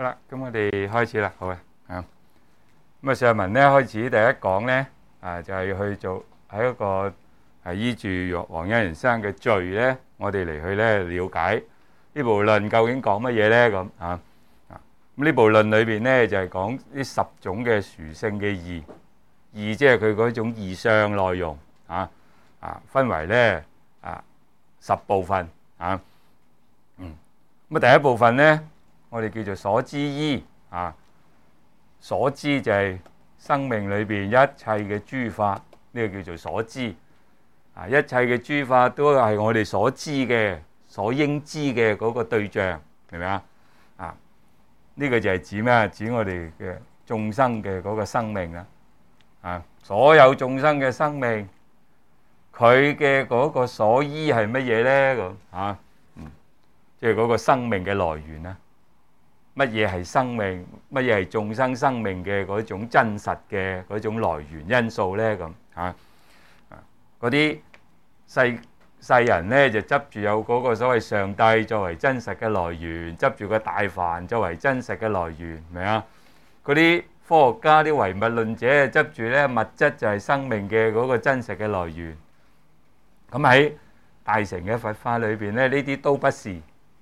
好啦，咁我哋開始啦，好啊。咁啊，上文咧開始第一講咧，就係去做喺一個依住黃恩人生嘅罪咧，我哋嚟去咧了解呢部論究竟講乜嘢咧咁啊。咁呢部論裏邊咧就係講呢10種嘅殊勝嘅義，義即係佢嗰種義相內容分為咧10部分啊。咁啊，第一部分咧，我哋叫做所知依所知就係生命裏邊一切嘅諸法，呢個叫做所知。一切嘅諸法都係我哋所知嘅、所應知嘅嗰個對象，明唔明啊？呢個就係指咩？指我哋嘅眾生嘅嗰個生命啦。所有眾生嘅生命，佢嘅嗰個所依係乜嘢咧？咁即係嗰個生命嘅來源啦。乜嘢係生命？乜嘢係眾生生命嘅嗰種真實嘅嗰種來源因素咧？咁嗰啲世人咧就執住有嗰個所謂上帝作為真實嘅來源，執住個大梵作為真實嘅來源，明啊？嗰啲科學家、啲唯物論者執住咧物質就係生命嘅嗰個真實嘅來源。咁喺大乘嘅佛法裏邊咧，呢啲都不是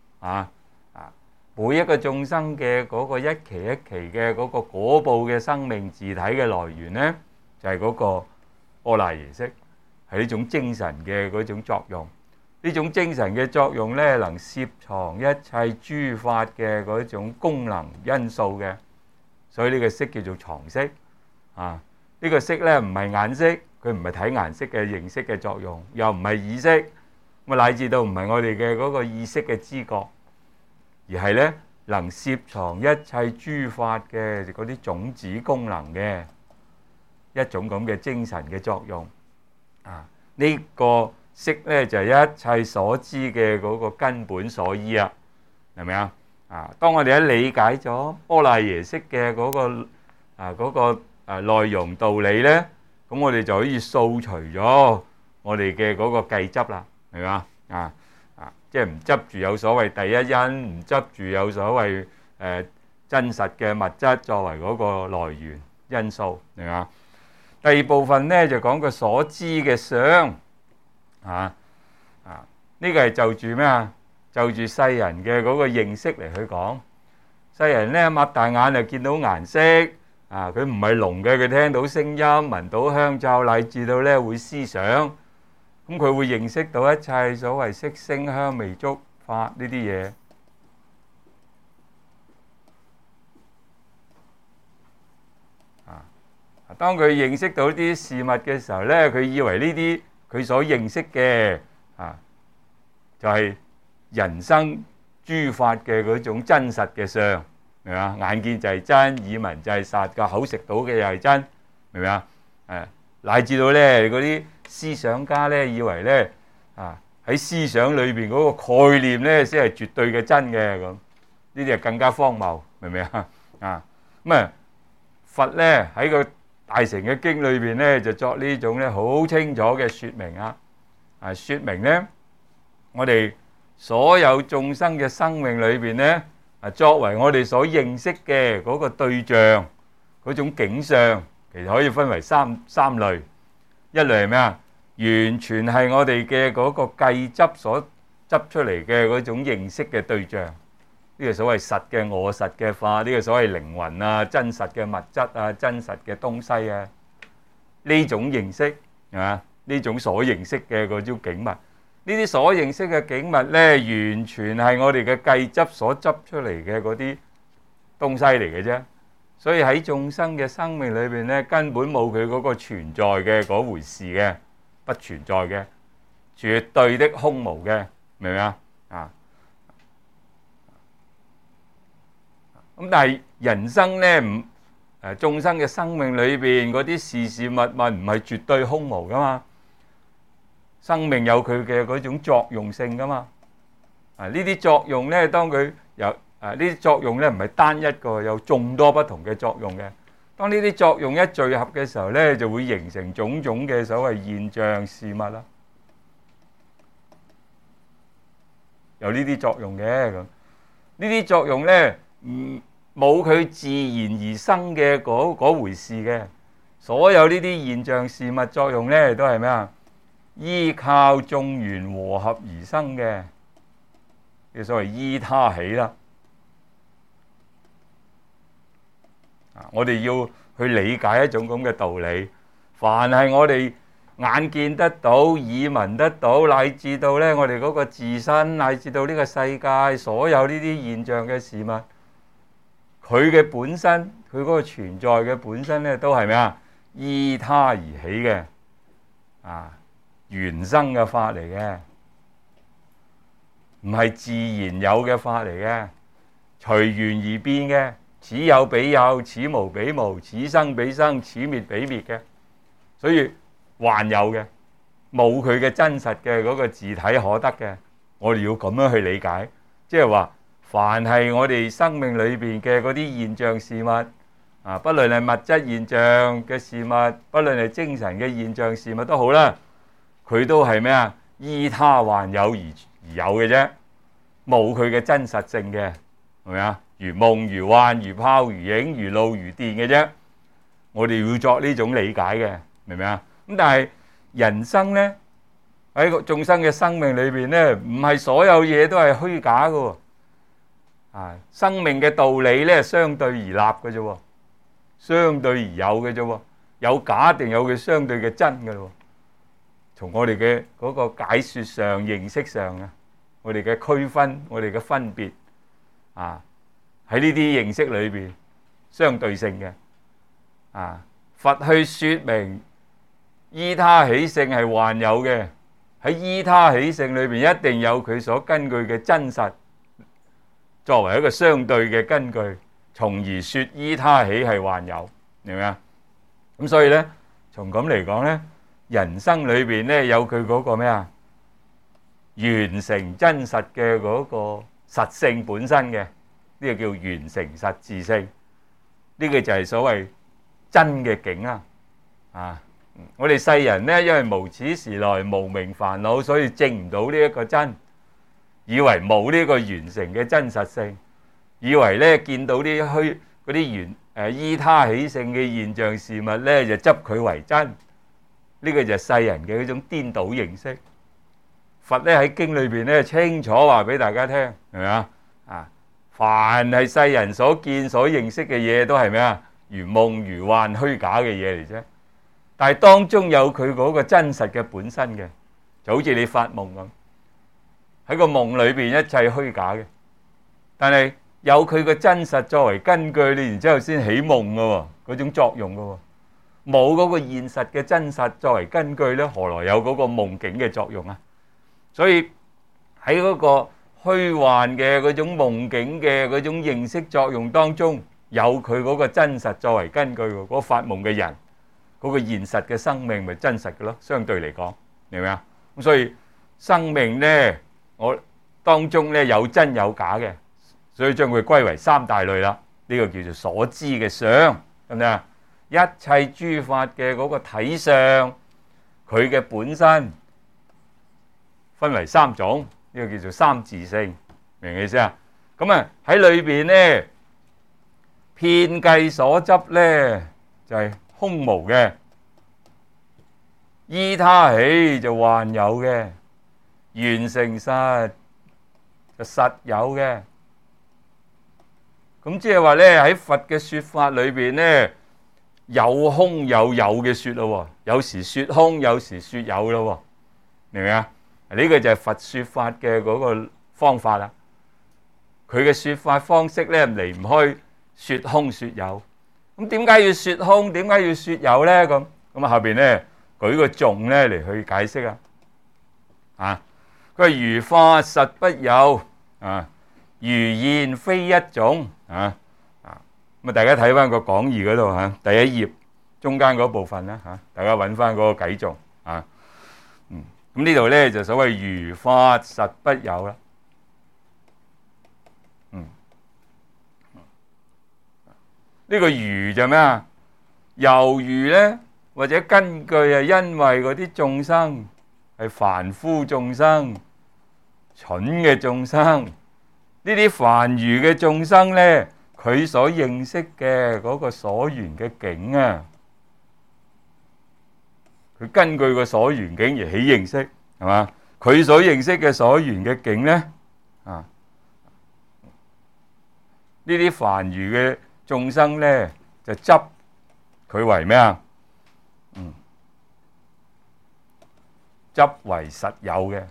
每一個眾生嘅嗰個一期一期嘅嗰個果報嘅生命自體嘅來源咧，就係嗰個阿賴耶識，係呢種精神嘅嗰種作用。呢種精神嘅作用咧，能攝藏一切諸法嘅嗰種功能因素嘅，所以呢個識叫做藏識。呢個識咧唔係眼識，佢唔係睇顏色嘅認識嘅作用，又唔係意識，咁乃至到唔係我哋嘅嗰個意識嘅知覺。而係咧，能攝藏一切諸法嘅嗰啲種子功能嘅一種咁嘅精神嘅作用。呢個識咧就係一切所知嘅嗰個根本所依啊，係咪啊？當我哋一理解咗阿賴耶識嘅嗰個內容道理咧，咁我哋就可以掃除咗我哋嘅嗰個計執啦，係嘛？即係唔執住有所謂第一因，唔執住有所謂真實嘅物質作為嗰個來源因素，係嘛？第二部分咧就講個所知嘅相，呢個係就住咩啊？就住世人嘅嗰個認識嚟去講。世人咧擘大眼就見到顏色，佢唔係聾嘅，佢聽到聲音、聞到香罩，乃至到咧會思想。咁佢會認識到一切所謂色聲香味觸法呢啲嘢。當佢認識到啲事物嘅時候咧，佢以為呢啲佢所認識嘅就係人生諸法嘅嗰種真實嘅相，明嘛？眼見就係真，耳聞就係實，個口食到嘅又係真，明唔明啊？乃至到咧嗰啲思想家咧，以為咧喺思想裏邊嗰個概念咧先係絕對嘅真嘅，咁呢啲係更加荒謬，明唔明啊？佛咧喺個大乘嘅經裏邊咧就作呢種咧好清楚嘅説明説明咧我哋所有眾生嘅生命裏邊咧作為我哋所認識嘅嗰個對象嗰種景象，其實可以分為三類。一類係咩啊？完全係我哋嘅嗰個計執所執出嚟嘅嗰種認識嘅對象，呢個所謂實嘅我實嘅法，呢個所謂靈魂啊、真實嘅物質啊、真實嘅東西啊，呢種認識係嘛？呢種所認識嘅嗰種景物，呢啲所認識嘅景物咧，完全係我哋嘅計執所執出嚟嘅嗰啲東西嚟嘅啫。所以喺眾生嘅生命裏邊咧，根本冇佢嗰個存在嘅嗰回事嘅，不存在嘅，絕對的空無嘅，明唔明啊？咁但係人生咧眾生嘅生命裏邊嗰啲事事物物唔係絕對空無噶嘛，生命有佢嘅嗰種作用性噶嘛。呢啲作用咧，當佢有呢啲作用咧唔係單一個，有眾多不同嘅作用嘅。當呢啲作用一聚合嘅時候咧，就會形成種種嘅所謂現象事物啦。有呢啲作用嘅咁，呢啲作用咧冇冇佢自然而生嘅嗰回事嘅。所有呢啲現象事物作用咧，都係咩啊？依靠眾緣和合而生嘅，叫所謂依他起啦。我哋要去理解一種咁嘅道理。凡係我哋眼見得到、耳聞得到，乃至到咧我哋嗰個自身，乃至到呢個世界所有呢啲現象嘅事物，佢嘅本身，佢嗰個存在嘅本身咧，都係咩啊？依他而起嘅，原生嘅法嚟嘅，唔係自然有嘅法嚟嘅，隨緣而變嘅，此有彼有，此無彼無，此生彼生，此滅彼滅嘅，所以還有嘅，冇佢嘅真實嘅嗰個自體可得嘅，我哋要咁樣去理解，即係話，凡係我哋生命裏邊嘅嗰啲現象事物，不論係物質現象嘅事物，不論係精神嘅現象事物都好啦，佢都係咩啊？依他還有而有嘅啫，冇佢嘅真實性嘅，係咪啊？如夢如幻，如泡如影，如露如電嘅啫。我哋要作呢種理解嘅，明唔明啊？咁但係人生咧，喺個眾生嘅生命裏邊咧，唔係所有嘢都係虛假嘅喎。生命嘅道理咧，相對而立嘅啫喎，相對而有嘅啫喎，有假定有佢相對嘅真嘅咯。從我哋嘅嗰個解説上、認識上啊，我哋嘅區分、我哋嘅分別喺呢啲認識裏邊相對性嘅佛去説明依他起性係還有嘅，喺依他起性裏邊一定有佢所根據嘅真實作為一個相對嘅根據，從而説依他起係還有，明唔明啊？咁所以咧，從咁嚟講咧，人生裏邊咧有佢嗰個咩啊？完成真實嘅嗰個實性本身嘅，呢個叫完成實自性，呢個就係所謂真嘅境啊！我哋世人咧，因為無始時來無明煩惱，所以證唔到呢一個真，以為冇呢個完成嘅真實性，以為咧見到啲虛嗰啲依他起性嘅現象事物咧，就執佢為真。呢個就係世人嘅嗰種顛倒認識。佛咧喺經裏邊咧清楚話俾大家聽，係咪啊？凡係世人所見所認識嘅嘢，都係咩啊？如夢如幻虛假嘅嘢嚟啫。但係當中有佢嗰個真實嘅本身嘅，就好似你發夢咁，喺個夢裏邊一切虛假嘅，但係有佢個真實作為根據，你然之後先起夢噶喎，嗰種作用噶喎。冇嗰個現實嘅真實作為根據咧，何來有嗰個夢境嘅作用啊？所以喺嗰個虛幻嘅嗰種夢境嘅嗰種認識作用當中，有佢嗰個真實作為根據，嗰個發夢嘅人嗰個現實嘅生命咪真實嘅咯？相對嚟講，明唔明啊？咁所以生命咧，我當中咧有真有假嘅，所以將佢歸為三大類啦。呢個叫做所知嘅相，係咪啊？一切諸法嘅嗰個體相，佢嘅本身分為三種，呢個叫做三自性，明唔明意思啊？咁啊喺裏邊咧，遍計所執咧就係空無嘅，依他起就還有嘅，緣成實就實有嘅。咁即係話咧喺佛嘅說法裏邊咧，有空有嘅說咯，有時說空，有時說有咯，明唔明啊？呢個就係佛說法嘅嗰個方法啦。佢嘅說法方式咧離唔開說空說有。咁點解要說空？點解要說有咧？咁啊後邊咧舉個頌咧嚟去解釋啊。佢話如法實不有如現非一種咁啊！大家睇翻個講義嗰度第一頁中間嗰部分啦大家揾翻嗰個偈頌咁呢度咧就所謂如法實不有啦。呢個如就咩啊？猶如咧，或者根據因為嗰啲眾生係凡夫眾生、蠢嘅眾生，呢啲凡愚嘅眾生咧， 佢所認識嘅嗰個所緣嘅境啊，佢根據個所緣境而起認識，係嘛？佢所認識嘅所緣嘅境咧，啊，呢啲凡愚嘅眾生咧，就執佢為咩啊？執為實有嘅，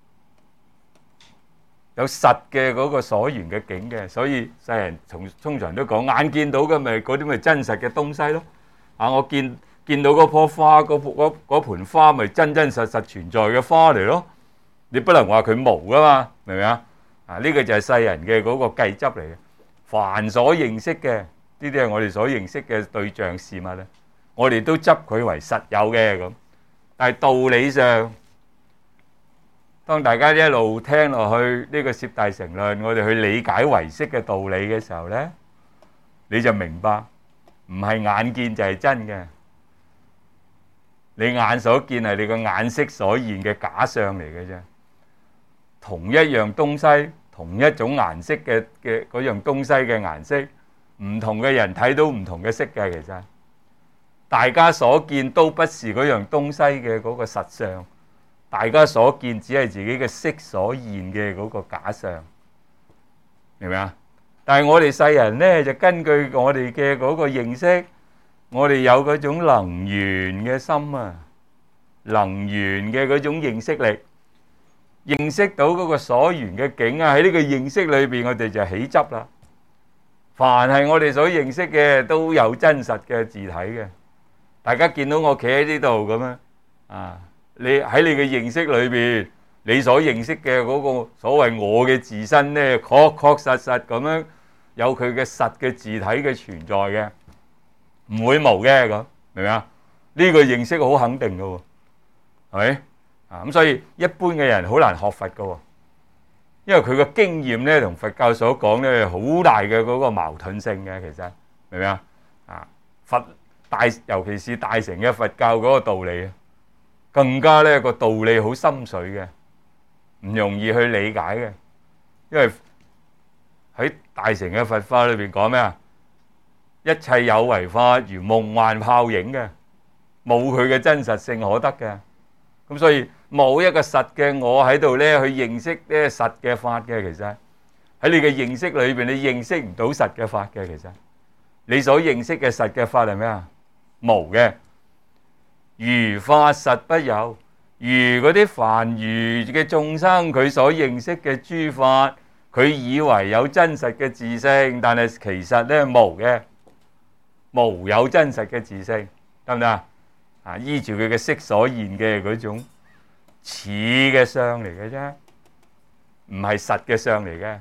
有實嘅嗰個所緣嘅境嘅，所以世人通常都講眼見到嘅咪嗰啲咪真實嘅東西咯。啊，我見到嗰棵花，嗰盆花咪真真實實存在嘅花嚟咯。你不能話佢無噶嘛，明唔明啊？啊，呢個就係世人嘅嗰個計執嚟嘅。凡所認識嘅，呢啲係我哋所認識嘅對象事物咧，我哋都執佢為實有嘅咁。但係道理上，當大家一路聽落去呢個攝大乘論，我哋去理解唯識嘅道理嘅時候咧，你就明白唔係眼見就係真嘅。你眼所見係你個眼識所現嘅假相嚟嘅啫。同一樣東西，同一種顏色嘅嗰樣東西嘅顏色，唔同嘅人睇到唔同嘅色嘅，其實大家所見都不是嗰樣東西嘅嗰個實相，大家所見只係自己嘅色所現嘅嗰個假相，明唔明啊？但係我哋世人呢，就根據我哋嘅嗰個認識，我哋有嗰種能緣嘅心啊，能緣嘅嗰種認識力。認識到嗰個所緣嘅境啊，喺呢個認識裏邊，我哋就起執啦。凡係我哋所認識嘅，都有真實嘅自體嘅。大家見到我企喺呢度咁樣啊，你喺你嘅認識裏邊，你所認識嘅嗰個所謂我嘅自身呢，確確實實咁樣有佢嘅實嘅自體嘅存在嘅，唔會無嘅咁，明唔明啊？呢個認識好肯定嘅喎，係咪？咁所以一般嘅人好難學佛㗎喎，因為佢個經驗咧同佛教所講咧好大嘅嗰個矛盾性嘅，其實明唔明啊？佛大，尤其是大乘嘅佛教嗰個道理，更加咧個道理好深邃嘅，唔容易去理解嘅，因為喺大乘嘅佛法裏邊講咩啊？一切有為法如夢幻泡影嘅，冇佢嘅真實性可得嘅，咁所以冇一個實嘅我喺度咧去認識呢實嘅法嘅，其實喺你嘅認識裏邊，你認識唔到實嘅法嘅，其實你所認識嘅實嘅法係咩啊？無嘅，如法實不有，如嗰啲凡愚嘅眾生，佢所認識嘅諸法，佢以為有真實嘅自性，但係其實咧無嘅，無有真實嘅自性，得唔得啊？啊，依住佢嘅色所現嘅嗰種似嘅相嚟嘅啫，唔係實嘅相嚟嘅，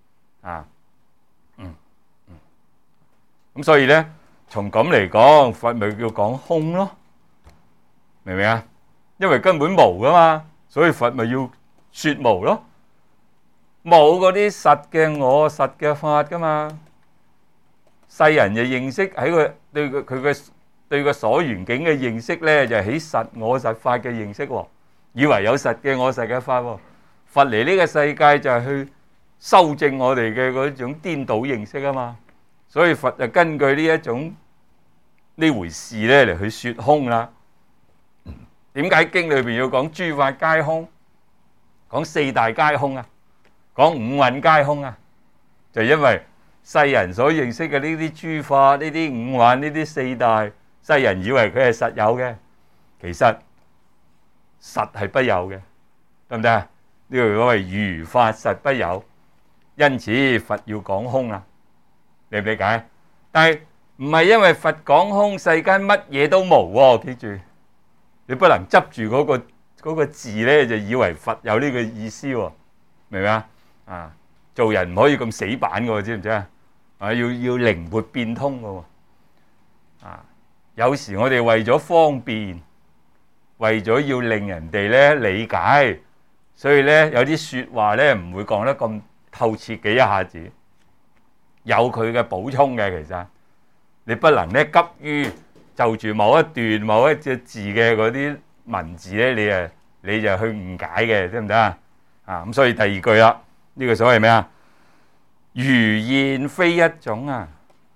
咁所以咧，從咁嚟講，佛咪叫講空咯，明唔明啊？因為根本無噶嘛，所以佛咪要說無咯，冇嗰啲實嘅我、實嘅法噶嘛，世人就認識喺個對個所緣境嘅認識咧，就係起實我實法嘅認識喎。以為有實嘅我實嘅法喎，佛嚟呢個世界就係去修正我哋嘅嗰種顛倒認識啊嘛，所以佛就根據呢一種呢回事咧嚟去說空啦。點解經裏邊要講諸法皆空，講四大皆空啊，講五蘊皆空啊？就因為世人所認識嘅呢啲諸法、呢啲五蘊、呢啲四大，世人以為佢係實有嘅，其實實係不有嘅，得唔得啊？呢個所謂如法實不有，因此佛要講空啦，理唔理解？但係唔係因為佛講空，世間乜嘢都無喎，記住，你不能執住嗰個字咧，就以為佛有呢個意思喎，明唔明啊？啊，做人唔可以咁死板嘅，知唔知啊？啊，要靈活變通嘅，啊，有時我哋為咗方便，為咗要令人哋咧理解，所以咧有啲說話咧唔會講得咁透徹嘅，一下子有佢嘅補充嘅。其實你不能咧急於就住某一段某一隻字嘅嗰啲文字咧，你就去誤解嘅，得唔得啊？啊，咁所以第二句啦，呢個所謂咩啊？ 如現非一種啊！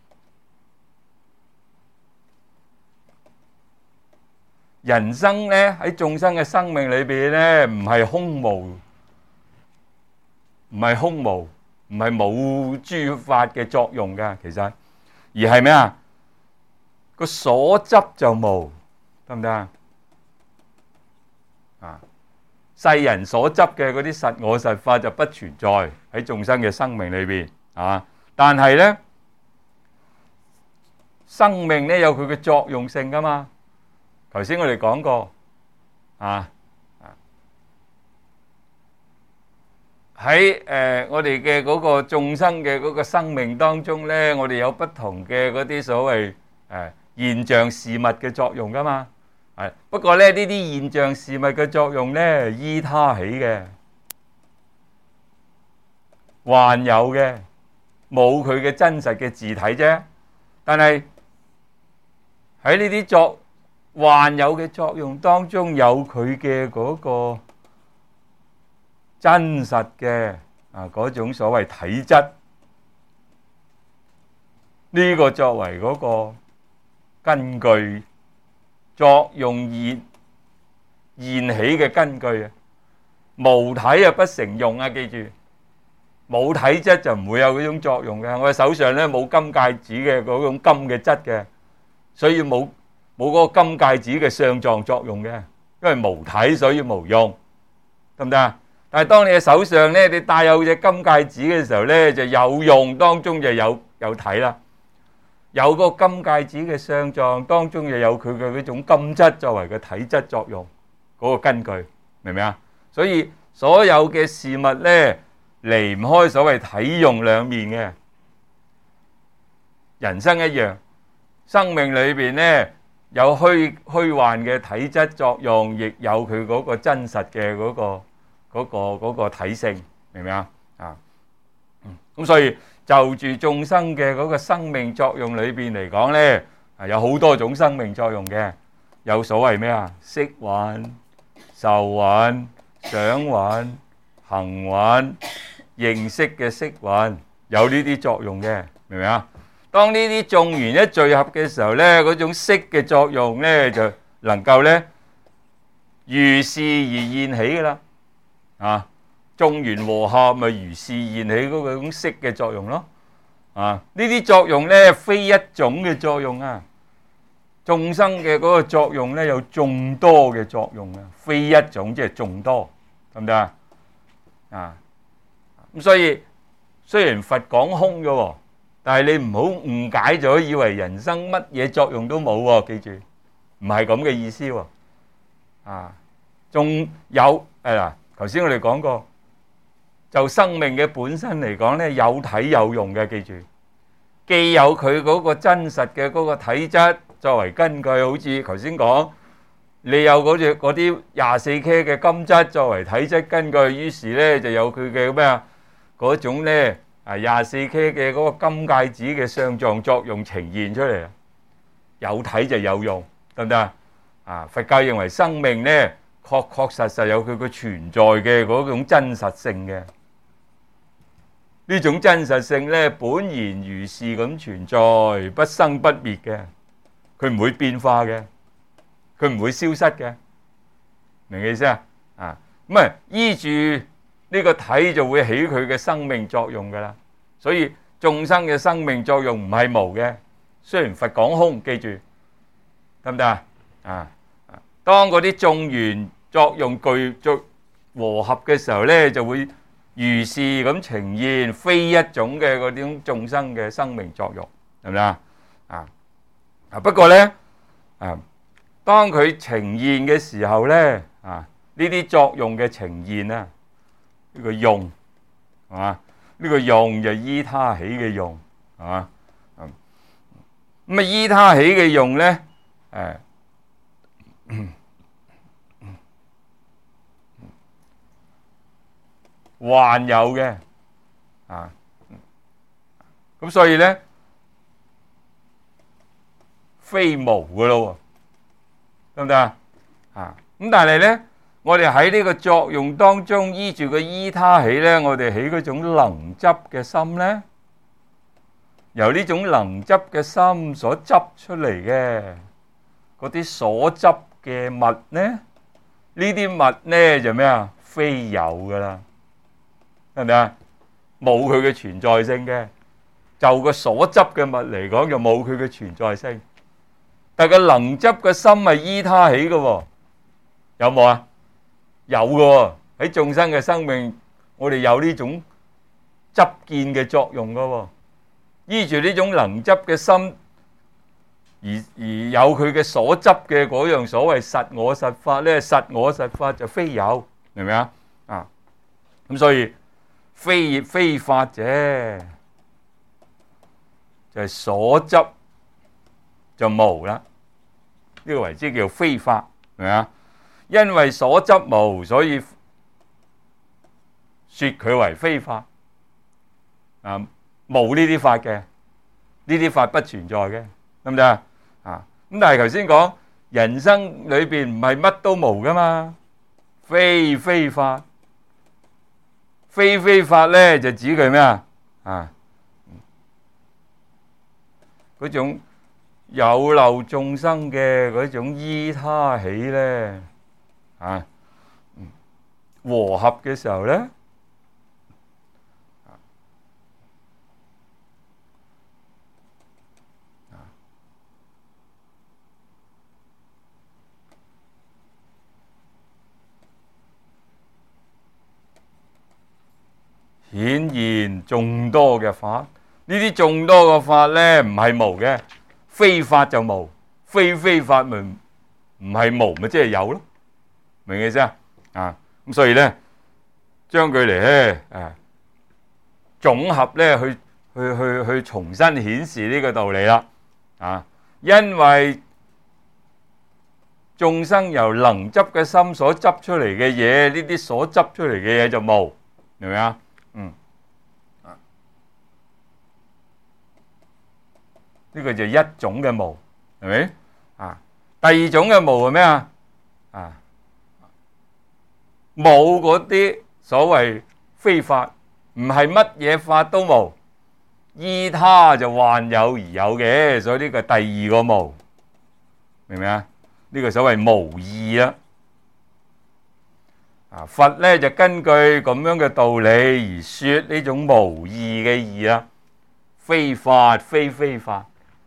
人生咧喺眾生嘅生命裏邊咧，唔係空無，唔係空無，唔係冇諸法嘅作用㗎，其實而係咩啊？個所執就無，得唔得啊？啊！世人所執嘅嗰啲實我實法就不存在喺眾生嘅生命裏邊啊！但係咧，生命咧有佢嘅作用性噶嘛。頭先我哋講過啊，喺我哋嘅嗰個眾生嘅嗰個生命當中咧，我哋有不同嘅嗰啲所謂現象事物嘅作用噶嘛。係不過咧，呢啲現象事物嘅作用咧，依他起嘅，還有嘅，冇佢嘅真實嘅自體啫。但係喺呢啲還有嘅作用當中，有佢嘅嗰個真實嘅嗰種所謂體質，呢個作為嗰個根據。作用現起嘅根據啊，無體啊不成用啊！記住，冇體質就唔會有嗰種作用嘅。我手上咧冇金戒指嘅嗰種金嘅質嘅，所以冇嗰個金戒指嘅相狀作用嘅，因為無體所以無用，得唔得啊？但係當你嘅手上咧，你戴有隻金戒指嘅時候咧，就有用當中就有體啦。有個金戒指嘅相狀當中，又有佢嘅嗰種金質作為嘅體質作用，嗰個根據明唔明啊？所以所有嘅事物咧，離唔開所謂體用兩面嘅。人生一樣，生命裏邊咧有虛幻嘅體質作用，亦有佢嗰個真實嘅嗰個體性，明唔明啊？咁所以。就住眾生嘅嗰個生命作用裏邊嚟講咧，有好多種生命作用嘅，有所謂咩啊？色蘊、受蘊、想蘊、行蘊、認識嘅色蘊，有呢啲作用嘅，明唔明啊？當呢啲眾緣一聚合嘅時候咧，嗰種色嘅作用咧，就能夠咧如是而現起噶啦，啊！眾緣和合咪如是現起嗰種色嘅作用咯，呢啲作用咧非一種嘅作用啊，眾生嘅嗰個作用咧有眾多嘅作用啊，非一種即係眾多，得唔得啊？咁所以雖然佛講空嘅，但係你唔好誤解咗，以為人生乜嘢作用都冇喎，記住唔係咁嘅意思喎，仲有嗱，頭先我哋講過。就生命嘅本身嚟講咧，有體有用嘅，記住，既有佢嗰個真實嘅嗰個體質作為根據，好似頭先講，你有嗰啲24K 嘅金質作為體質根據，於是咧就有佢嘅咩啊嗰種咧24K 嘅嗰個金戒指嘅相狀作用呈現出嚟，有體就有用，得唔得啊？佛教認為生命咧確確實實有佢個存在嘅嗰種真實性嘅。呢種真實性咧，本然如是咁存在，不生不滅嘅，佢唔會變化嘅，佢唔會消失嘅，明唔明意思啊？咁啊依住呢個體就會起佢嘅生命作用噶啦。所以眾生嘅生命作用唔係無嘅，雖然佛講空，記住得唔得啊？當嗰啲眾緣作用具足和合嘅時候咧，就會。如是咁呈現，非一種嘅嗰種眾生嘅生命作用，係咪啊？不過咧，當佢呈現嘅時候咧，呢啲作用嘅呈現啊，呢個用係嘛？呢個用就依他起嘅用係嘛？咁依他起嘅用咧，還有嘅，咁所以咧，非無噶咯，得唔得啊？咁但係咧， 我哋喺呢個作用當中依住個依他起呢，我哋起嗰種能執嘅心呢，由呢種能執嘅心所執出嚟嘅嗰啲所執嘅物呢，呢啲物呢就咩啊？非有噶啦，係咪啊？冇佢嘅存在性嘅，就個所執嘅物嚟講就冇佢嘅存在性。但係個能執嘅心係依他起嘅喎，有冇啊？有嘅喎，喺眾生嘅生命，我哋有呢種執見嘅作用嘅喎。依住呢種能執嘅心，而有佢嘅所執嘅嗰樣所謂實我實法咧，實我實法就非有，明唔明啊？啊，咁所以非法者就係所執就無啦，呢個為之叫非法，明唔明啊？因為所執無，所以說佢為非法。啊，冇呢啲法嘅，呢啲法不存在嘅，得唔得啊？啊，咁但係頭先講人生裏邊唔係乜都無噶嘛，非法，非法咧就指佢咩啊？啊，嗰種有漏眾生嘅嗰種依他起咧，啊，和合嘅時候咧。顯現眾多嘅法，呢啲眾多嘅法咧唔係無嘅，非法就無，非法咪唔係無咪即係有咯，明唔明意思啊？啊，咁所以咧將佢嚟咧總合咧去重新顯示呢個道理啦。啊，因為眾生由能執嘅心所執出嚟嘅嘢，呢啲所執出嚟嘅嘢就無，明唔明啊？呢個就一種嘅無，係咪啊？第二種嘅無係咩啊？啊，冇嗰啲所謂非法，唔係乜嘢法都無，依他就幻有而有嘅，所以呢個第二個無，明唔明啊？呢個所謂無義啦。啊，佛咧就根據咁樣嘅道理而說呢種無義嘅義啦，非法非法。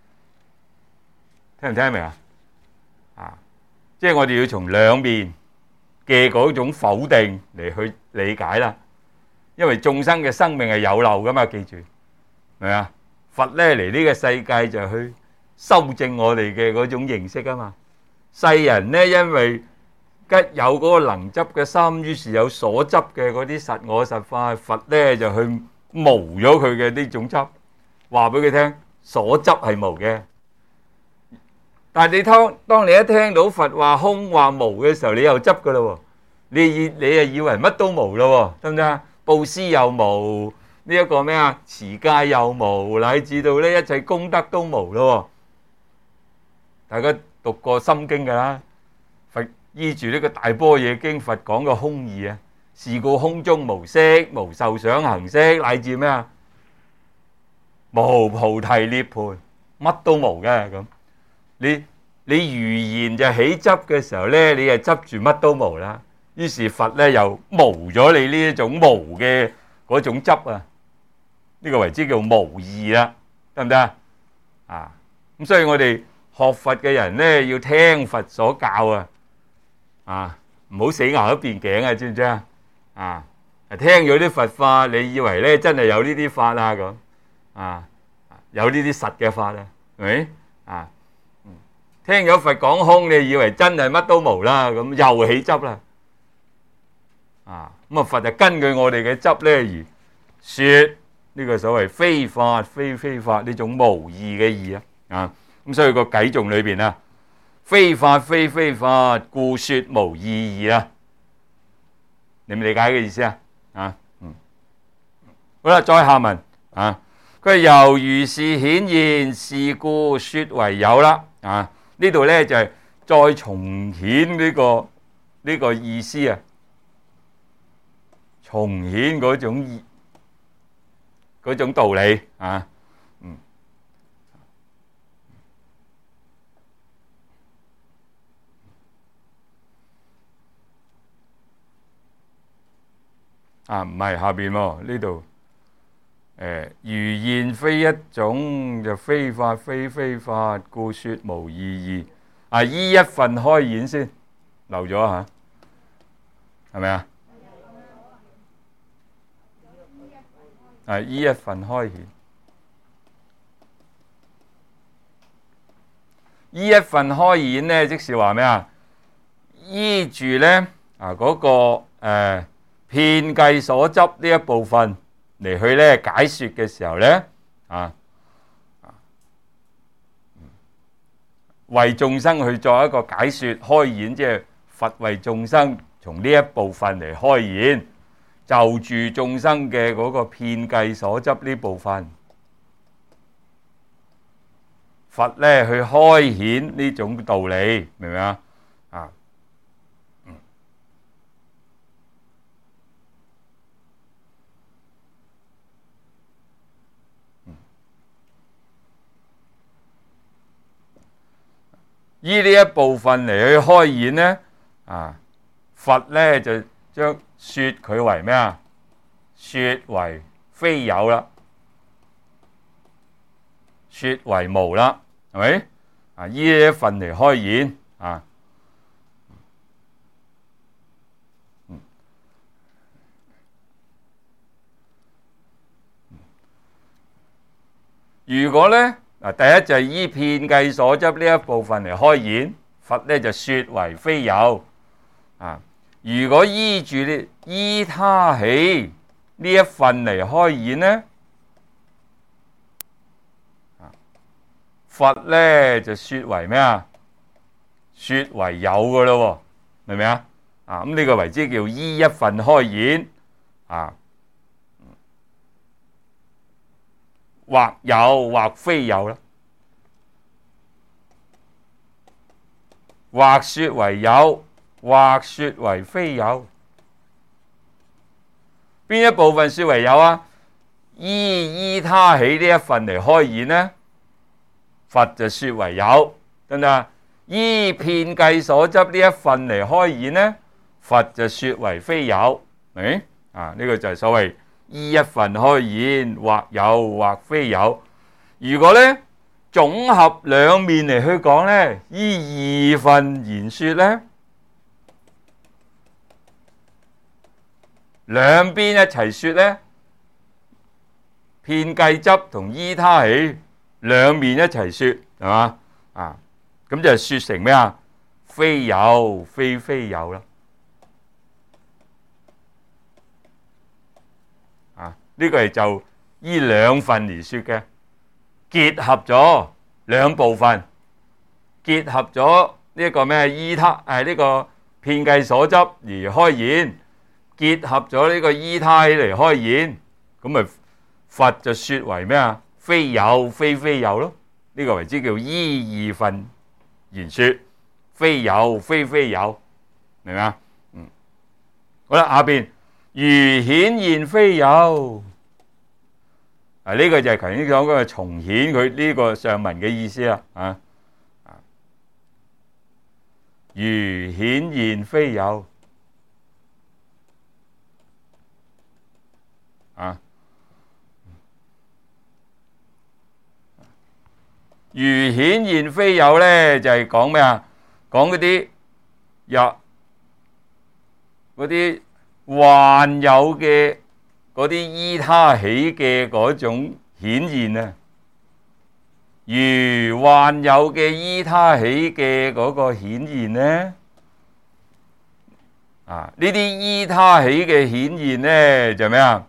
聽唔聽得明啊？啊，即係我哋要從兩面嘅嗰種否定嚟去理解啦。因為眾生嘅生命係有漏噶嘛，記住，係咪啊？佛咧嚟呢個世界就去修正我哋嘅嗰種認識啊嘛。世人咧因為吉有嗰個能執嘅心，於是有所執嘅嗰啲實我實法，佛咧就去無咗佢嘅呢種執，話俾佢聽所執係無嘅。但係當你一聽到佛話空話無嘅時候，你又執噶啦喎，你又以為乜都無咯，得唔得啊？布施又無，呢一個咩啊？持戒又無，乃至到呢一切功德都無咯。大家讀過心經噶啦，佛依住呢個大般若經，佛講個空義啊，是故空中無色，無受想行識，乃至咩啊？無菩提涅槃，乜都無嘅咁。你如言就起執嘅時候咧，你就執住乜都無啦。於是佛咧又無咗你呢一種無嘅嗰種執啊，呢個為之叫無義啦，得唔得啊？啊，咁所以我哋學佛嘅人咧要聽佛所教啊，唔好死牛一邊頸啊，知唔知啊？啊，聽咗啲佛法，你以為咧真係有呢啲法啊咁啊？有呢啲實嘅法啊，係咪啊？聽咗佛講空，你以為真係乜都無啦，咁又起執啦。啊，咁啊佛就根據我哋嘅執咧而說呢個所謂非法非法呢種無義嘅義啊。啊，咁所以個偈頌裏邊啊，非法非法，故說無義義啊。你唔理解嘅意思啊？啊，好啦，再下文啊，佢由如是顯現，是故說為有啦。啊。呢度咧就係再重顯呢個呢個意思啊，重顯嗰種道理啊，唔係下邊喎，呢度如現非一種，就非法非非法，故說無意義。依一份開演先，漏咗嚇，係咪啊？依一份開顯，依一份開演咧，即是話咩啊？依住咧嗰個遍計所執呢一部分嚟去咧解說嘅時候咧為眾生去作一個解說開演，即係佛為眾生從呢一部分嚟開演，就住眾生嘅嗰個遍計所執呢部分，佛咧去開顯呢種道理，明唔明啊？依呢一部分嚟去開演呢，佛呢就將說佢為咩啊？說為非有啦，說為無啦，係咪？依呢一份嚟開演如果呢？第一就係依遍計所執呢一部分嚟開演，佛咧就說為非有。如果依住呢依他起呢一份嚟開演呢，佛咧就說為咩啊？說為有噶咯，明唔明啊？咁呢個為之叫依一份開演或有或非有啦，或說為有，或說為非有。邊一部分說為有啊？依他起呢一份嚟開演呢，佛就說為有，得唔得？依遍計所執呢一份嚟開演呢，佛就說為非有。呢個就係所謂依一份開演，或有或非有。如果呢總合兩面嚟去講呢，依二份言說呢，兩邊一齊說呢，遍計執同依他起兩面一齊說，係嘛？咁就說成咩啊？非有非非有啦。呢個係就依兩份而說嘅，結合咗兩部分，結合咗呢一個咩依他呢個遍計所執而開演，結合咗呢個依他起嚟開演，咁咪佛就說為咩啊？非有非非有咯。呢個為之叫依二份言說，非有非非有，明唔明啊？好啦，下邊如顯現非有。呢個就係頭先講嗰個重顯佢呢個上文嘅意思啦。如顯現非有，如顯現非有咧，就係講咩啊？講嗰啲幻有嘅嗰啲依他起嘅嗰種顯現啊，如幻有嘅依他起嘅嗰個顯現呢，呢啲依他起嘅顯現呢，就咩啊？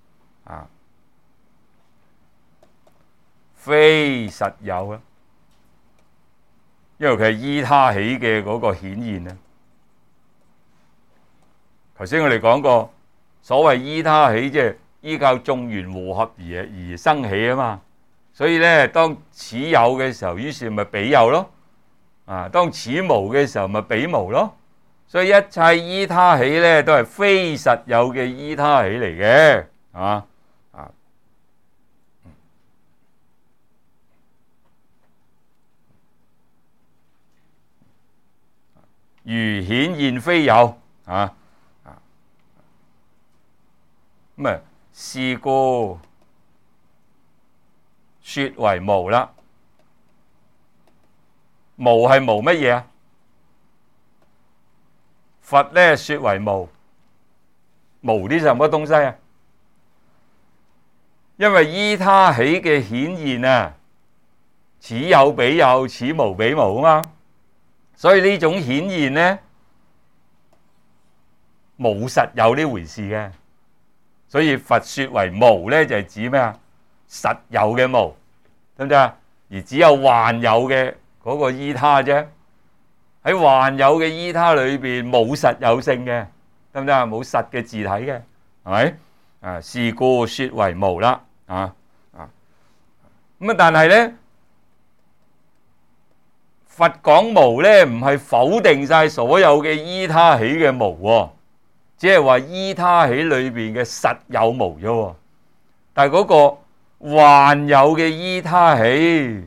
非實有啦，因為佢係依他起嘅嗰個顯現啊。頭先我哋講過，所謂依他起，即係依靠眾緣和合而生起啊嘛。所以咧，當此有嘅時候，於是咪彼有咯。當此無嘅時候，咪彼無咯。 所以一切依他起咧，都係非實有嘅依他起嚟嘅，係嘛？如顯現非有啊，咁啊，是故說為無啦。無係無乜嘢啊？佛咧說為無，無啲係乜東西啊？因為依他起嘅顯現啊，此有彼有，此無彼無啊嘛。所以呢種顯現呢，冇實有呢回事嘅。所以佛說為無呢，就係指咩啊？實有嘅無，得唔得啊？而只有幻有嘅嗰個依他啫。喺幻有嘅依他裏邊冇實有性嘅，得唔得啊？冇實嘅自體嘅，係咪？啊，是故說為無啦。咁啊，但係呢，佛講無呢，唔係否定晒所有嘅依他起嘅無，只係話依他起裏邊嘅實有無啫。但係嗰個幻有嘅依他起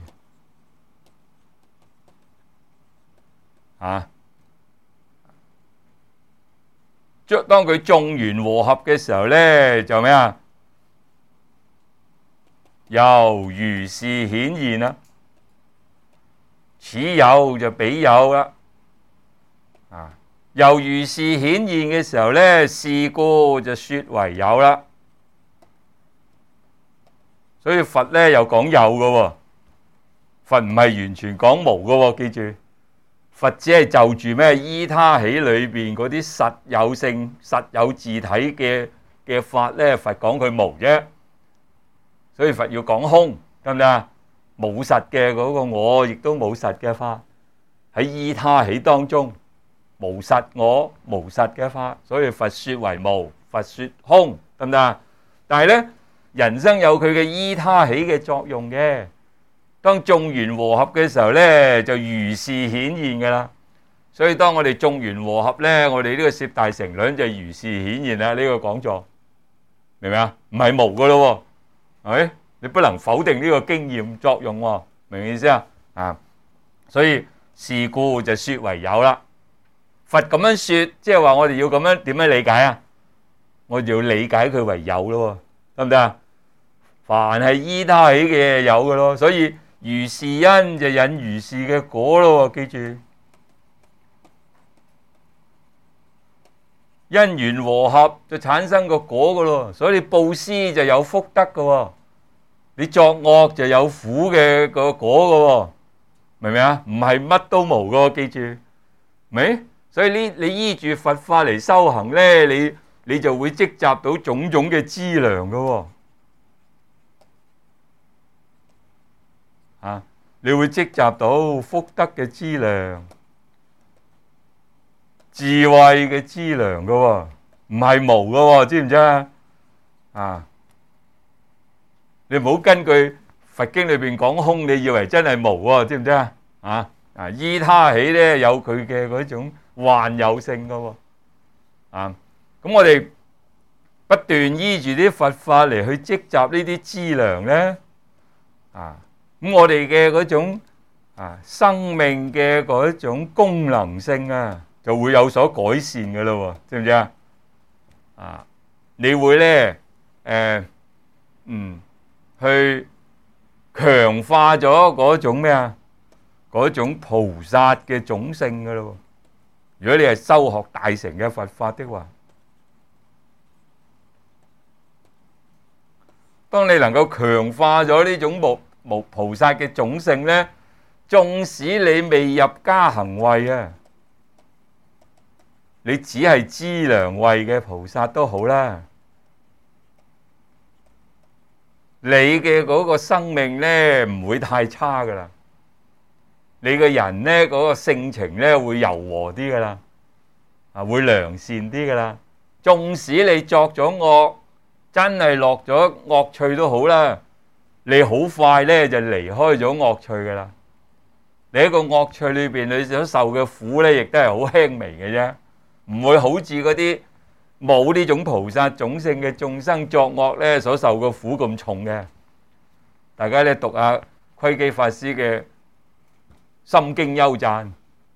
當佢眾緣和合嘅時候呢，就咩啊？由如是顯現啦。此有就彼有啦，由如是顯現嘅時候呢，是故就說為有啦。所以佛呢又講有嘅，佛唔係完全講無嘅，記住，佛只係就住咩依他起裏邊嗰啲實有性、實有自體嘅法呢，佛講佢無啫。所以佛要講空，得唔得啊？冇實嘅嗰個我，亦都冇實嘅法喺依他起當中，無實我，無實嘅法，所以佛說為無，佛說空，得唔得啊？但係呢，人生有佢嘅依他起嘅作用嘅。當眾緣和合嘅時候呢，就如是顯現噶啦。所以當我哋眾緣和合呢，我哋呢個攝大乘論就如是顯現啦。呢個講座明唔明啊？唔係無噶咯，係咪？你不能否定呢個經驗作用，明唔明意思啊？所以是故就說為有啦。佛咁樣說，即係話我哋要咁樣點樣理解啊？我哋要理解佢為有咯，得唔得啊？凡係依他起嘅有嘅咯，所以如是因就引如是嘅果咯，記住。因緣和合就產生個果嘅咯，所以你布施就有福德嘅。你作惡就有苦嘅個果嘅，明唔明啊？唔係乜都無嘅，記住，明？所以你依住佛法嚟修行咧，你就會積集到種種嘅資糧嘅，你會積集到福德嘅資糧、智慧嘅資糧嘅，唔係無嘅，知唔知啊？你唔好根據佛經裏邊講空，你以為真係無喎，知唔知啊？依他起咧有佢嘅嗰種幻有性噶喎，咁我哋不斷依住啲佛法嚟去積集呢啲資糧咧，咁我哋嘅嗰種生命嘅嗰種功能性啊，就會有所改善噶啦，知唔知啊？你會咧去強化咗嗰種咩啊？嗰種菩薩嘅種性噶咯。如果你係修學大乘嘅佛法的話，當你能夠強化咗呢種菩薩嘅種性咧，縱使你未入加行位啊，你只係資糧位嘅菩薩都好啦。你嘅嗰個生命咧唔會太差噶啦，你嘅人咧嗰個性情咧會柔和啲噶啦，會良善啲噶啦。縱使你作咗惡，真係落咗惡趣都好啦，你好快咧就離開咗惡趣噶啦。你喺個惡趣裏邊，你所受嘅苦咧，亦都係好輕微嘅啫。 唔會好似嗰啲冇呢種菩薩種性嘅眾生作惡咧所受嘅苦咁重嘅。大家咧讀下窺基法師嘅《心經》優讚，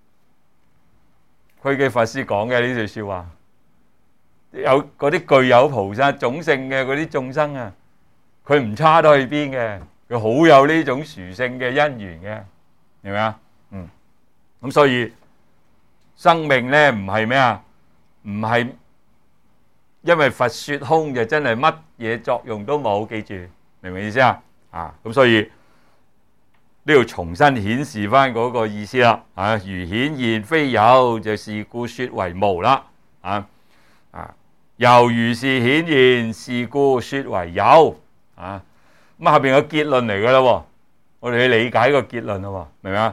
窺基法師講嘅呢句説話，有嗰啲具有菩薩種性嘅嗰啲眾生啊，佢唔差得去邊嘅，佢好有呢種殊勝嘅因緣嘅，明唔明啊？咁所以生命咧唔係咩啊？唔係因為佛說空就真係乜嘢作用都冇，記住明唔明意思啊？咁所以呢度重新顯示翻嗰個意思啦。如顯現非有，就是故說為無啦。猶如是顯現，是故說為有。咁下邊個結論嚟噶啦，我哋去理解個結論啦，明唔明啊？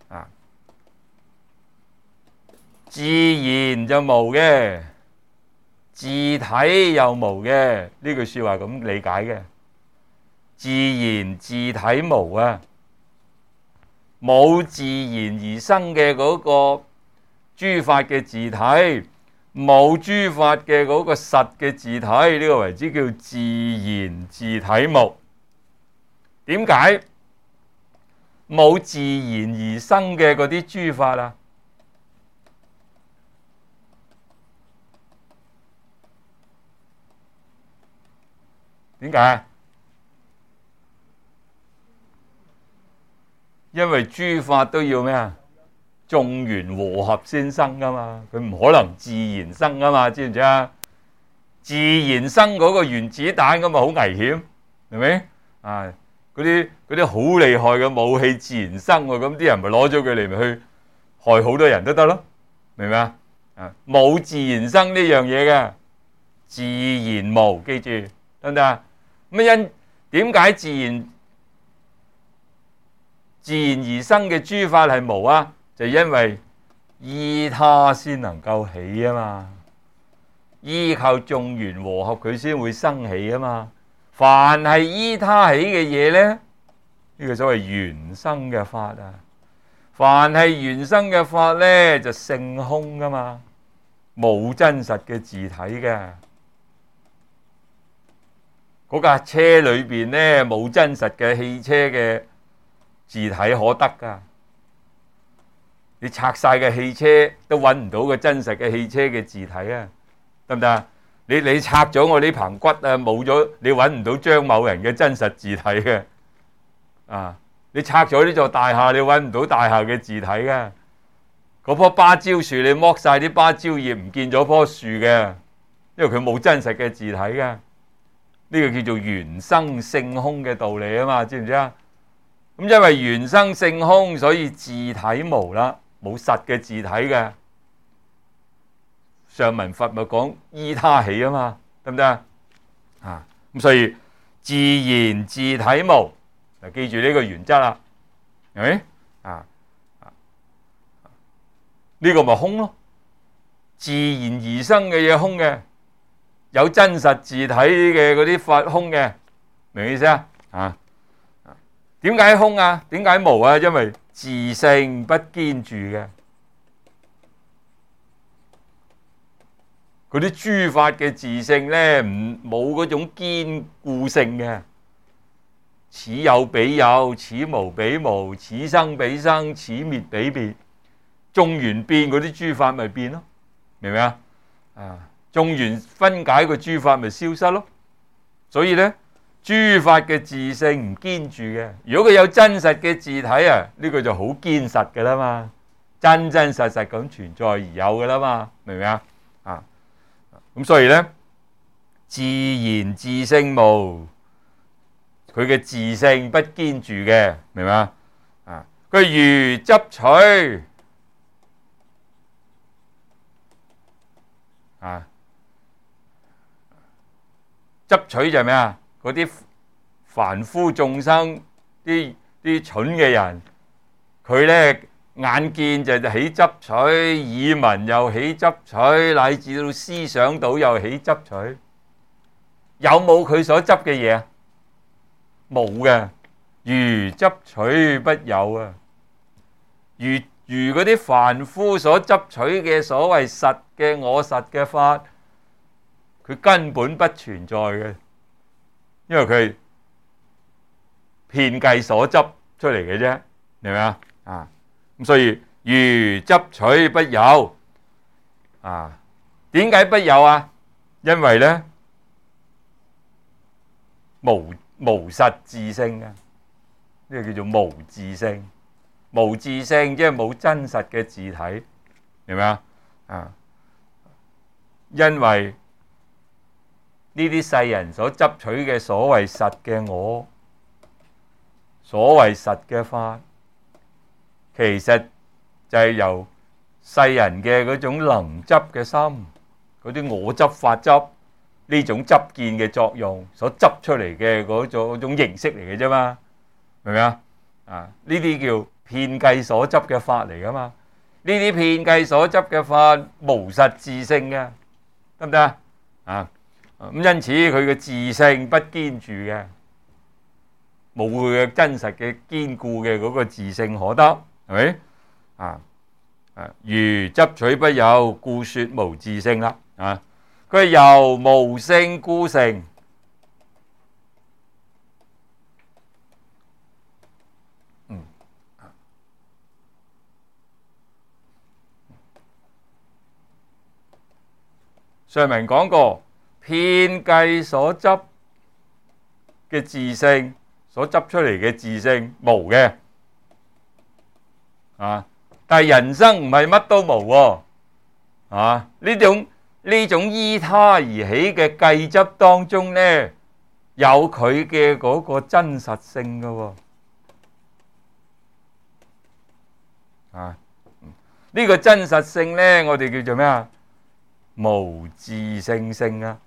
自然就無嘅，自體又無嘅，呢句說話咁理解嘅。自然自體無啊，冇自然而生嘅嗰個諸法嘅自體，冇諸法嘅嗰個實嘅自體，呢個為之叫自然自體無。點解冇自然而生嘅嗰啲諸法啊？點解？因為諸法都要咩啊？眾緣和合先生噶嘛，佢唔可能自然生噶嘛，知唔知啊？自然生嗰個原子彈咁啊，好危險，係咪？嗰啲好厲害嘅武器自然生喎，咁啲人咪攞咗佢嚟咪去害好多人都得咯，明唔明啊？冇自然生呢樣嘢嘅，自然無，記住得唔得啊？咁點解自然而生嘅諸法係無啊？就因為依他先能夠起啊嘛，依靠眾緣和合佢先會生起啊嘛。凡係依他起嘅嘢咧，呢個所謂緣生嘅法啊。凡係緣生嘅法咧，就性空噶嘛，冇真實嘅自體嘅。嗰架車裏邊咧，冇真實嘅汽車嘅自體可得噶。你拆晒嘅汽車都揾唔到個真實嘅汽車嘅自體啊，得唔得啊？你拆咗我呢棚骨啊，冇咗你揾唔到張某人嘅真實自體嘅。你拆咗呢座大廈，你揾唔到大廈嘅自體嘅。嗰棵芭蕉樹你剝晒啲芭蕉葉，唔見咗棵樹嘅，因為佢冇真實嘅自體嘅。呢個叫做緣生性空嘅道理啊嘛，知唔知啊？咁因為緣生性空，所以自體無啦，冇實嘅自體嘅。上文佛咪講依他起啊嘛，得唔得啊？咁所以自然自體無，嗱，記住呢個原則啦，係咪？呢個咪空咯，自然而生嘅嘢空嘅。有真實自體嘅嗰啲法空嘅，明唔明意思啊？點解空啊？點解無啊？因為自性不堅住嘅，嗰啲諸法嘅自性咧，冇嗰種堅固性嘅。此有彼有，此無彼無，此生彼生，此滅彼滅。眾緣變，嗰啲諸法咪變咯，明唔明啊？眾緣分解個諸法咪消失咯，所以咧諸法嘅自性唔堅住嘅。如果佢有真實嘅自體啊，呢個就好堅實噶啦嘛，真真實實咁存在而有噶啦嘛，明唔明啊？咁所以咧自然自性無，佢嘅自性不堅住嘅，明唔明啊？佢如執取執取就係咩啊？嗰啲凡夫眾生，啲蠢嘅人，佢咧眼見就起執取，耳聞又起執取，乃至到思想到又起執取，有冇佢所執嘅嘢啊？冇嘅，如執取不有啊！如如嗰啲凡夫所執取嘅所謂實嘅我實嘅法，佢根本不存在嘅，因為佢遍計所執出嚟嘅啫，明唔明啊？咁所以如執取不有點解不有啊？因為咧無實自性啊，呢個叫做無自性。無自性即係冇真實嘅自體，明唔明啊？因為呢啲世人所執取嘅所謂實嘅我，所謂實嘅法，其實就係由世人嘅嗰種能執嘅心，嗰啲我執法執呢種執見嘅作用所執出嚟嘅嗰種形式嚟嘅啫嘛，明唔明啊？呢啲叫遍計所執嘅法嚟噶嘛？呢啲遍計所執嘅法無實自性嘅，得唔得啊？咁因此佢嘅自性不堅住嘅，冇佢嘅真實嘅堅固嘅嗰個自性可得，係咪？如執取不有，故說無自性啦。佢係由無性故成。上文講過，遍計所執嘅自性，所執出嚟嘅自性無嘅，但係人生唔係乜都無喎，呢種依他而起嘅計執當中呢，有佢嘅嗰個真實性㗎喎，呢個真實性呢，我哋叫做咩啊？無自性性啊，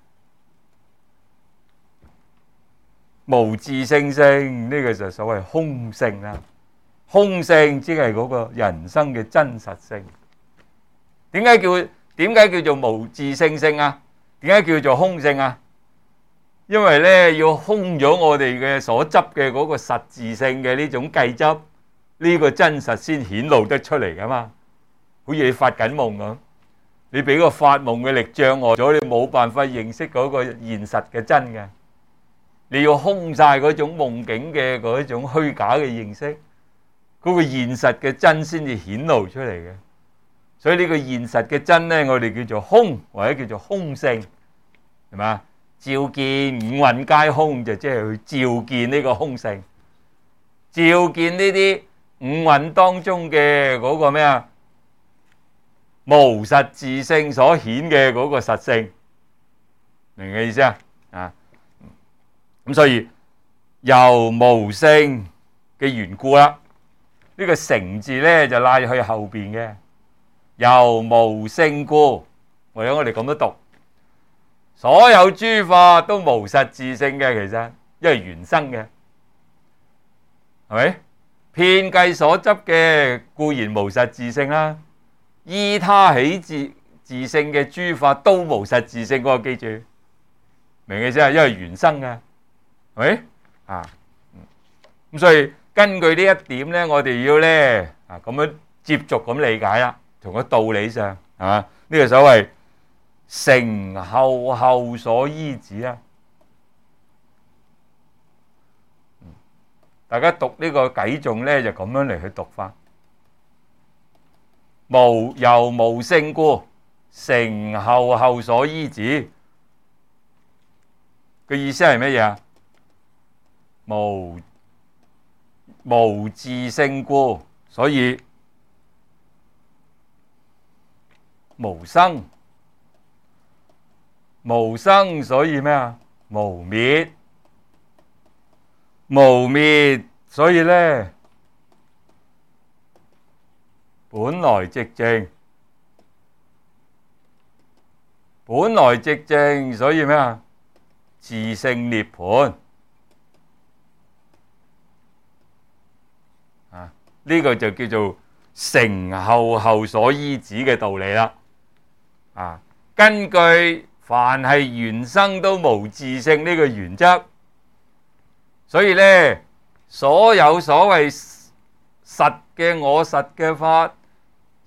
無自性性呢個就所謂空性啦。空性即係嗰個人生嘅真實性。點解叫做無自性性啊？點解叫做空性啊？因為咧要空咗我哋嘅所執嘅嗰個實自性嘅呢種計執，呢個真實先顯露得出嚟噶嘛。好似你發緊夢咁。你俾個發夢嘅力障礙咗，你冇辦法認識嗰個現實嘅真嘅。你要空晒嗰種夢境嘅嗰種虛假嘅認識，嗰個現實嘅真先至顯露出嚟嘅。所以呢個現實嘅真呢，我哋叫做空或者叫做空性，係嘛？照見五蘊皆空，就即係去照見呢個空性，照見呢啲五蘊當中嘅嗰個咩啊？無實自性所顯嘅嗰個實性，明嘅意思啊？咁所以由無性嘅緣故啦，呢個成字咧就拉去後邊嘅，由無性故，或者我哋咁樣讀，所有諸法都無實自性嘅，其實因為緣生嘅，係咪？遍計所執嘅固然無實自性啦。依他起自性嘅諸法都無實自性，嗰個記住，明嘅啫，因為緣生嘅，係咪？咁所以根據呢一點咧，我哋要咧咁樣接續咁理解啦，從個道理上係嘛？呢個所謂成後所依止啊。大家讀呢個偈頌咧，就咁樣嚟去讀法。由無性故，成後所依止嘅意思係乜嘢啊？無自性故，所以無生，無生所以咩啊？無滅，無滅所以咧。本來寂靜，本來寂靜，所以咩啊？自性涅槃呢個就叫做成後所依止嘅道理啦。根據凡係緣生都無自性呢個原則，所以咧所有所謂實嘅我實嘅法，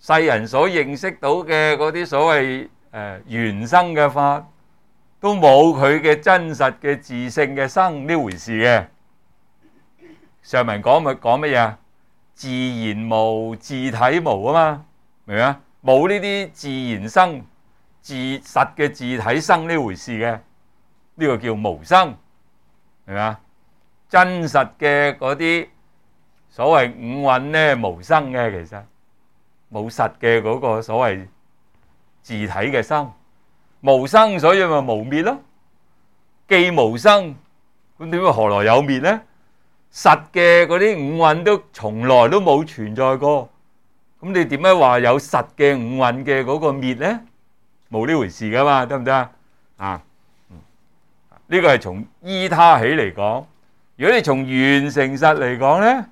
世人所認識到嘅嗰啲所謂原生嘅法，都冇佢嘅真實嘅自性嘅生呢回事嘅。上文講乜嘢啊？自然無，自體無啊嘛，明唔明啊？冇呢啲自然生、自實嘅自體生呢回事嘅，呢個叫無生，明唔明啊？真實嘅嗰啲所謂五蘊咧，無生嘅，其實冇實嘅嗰個所謂自體嘅生，無生，所以咪無滅咯。既無生，咁點解何來有滅呢？實嘅嗰啲五蘊都從來都冇存在過，咁你點解話有實嘅五蘊嘅嗰個滅呢？冇呢回事噶嘛，得唔得啊？呢個係從依他起嚟講。如果你從緣成實嚟講呢，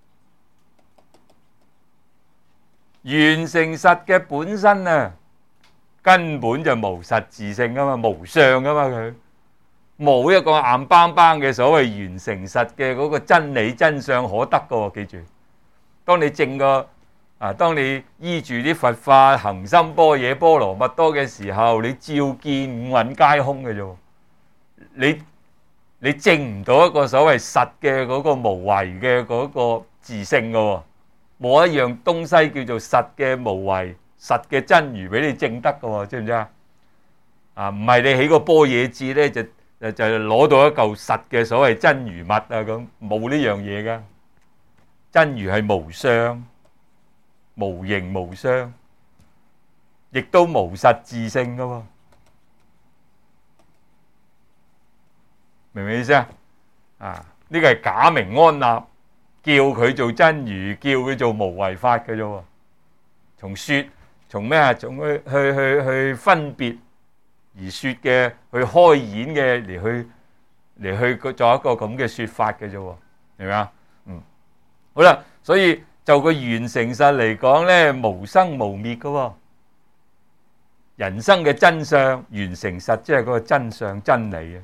緣成實嘅本身啊，根本就無實自性噶嘛，無相噶嘛，佢冇一個硬邦邦嘅所謂緣成實嘅嗰個真理真相可得噶喎。記住，當你證個當你依住啲佛法行深般若波羅蜜多嘅時候，你照見五蘊皆空嘅啫。你證唔到一個所謂實嘅嗰個無為嘅嗰個自性嘅喎，冇一樣東西叫做實嘅無為、實嘅真如俾你證得嘅喎，知唔知啊？唔係你起個般若智咧，就攞到一嚿實嘅所謂真如物啊咁，冇呢樣嘢噶。真如係無相、無形無相，亦都無實自性噶喎。明唔明意思啊？呢個係假名安立，叫佢做真如，叫佢做無為法嘅啫。從咩啊？從去分別而說嘅，去開演嘅，嚟去做一個咁嘅說法嘅啫。明唔明啊？好啦，所以就個緣成實嚟講咧，無生無滅嘅。人生嘅真相，緣成實即係嗰個真相真理啊。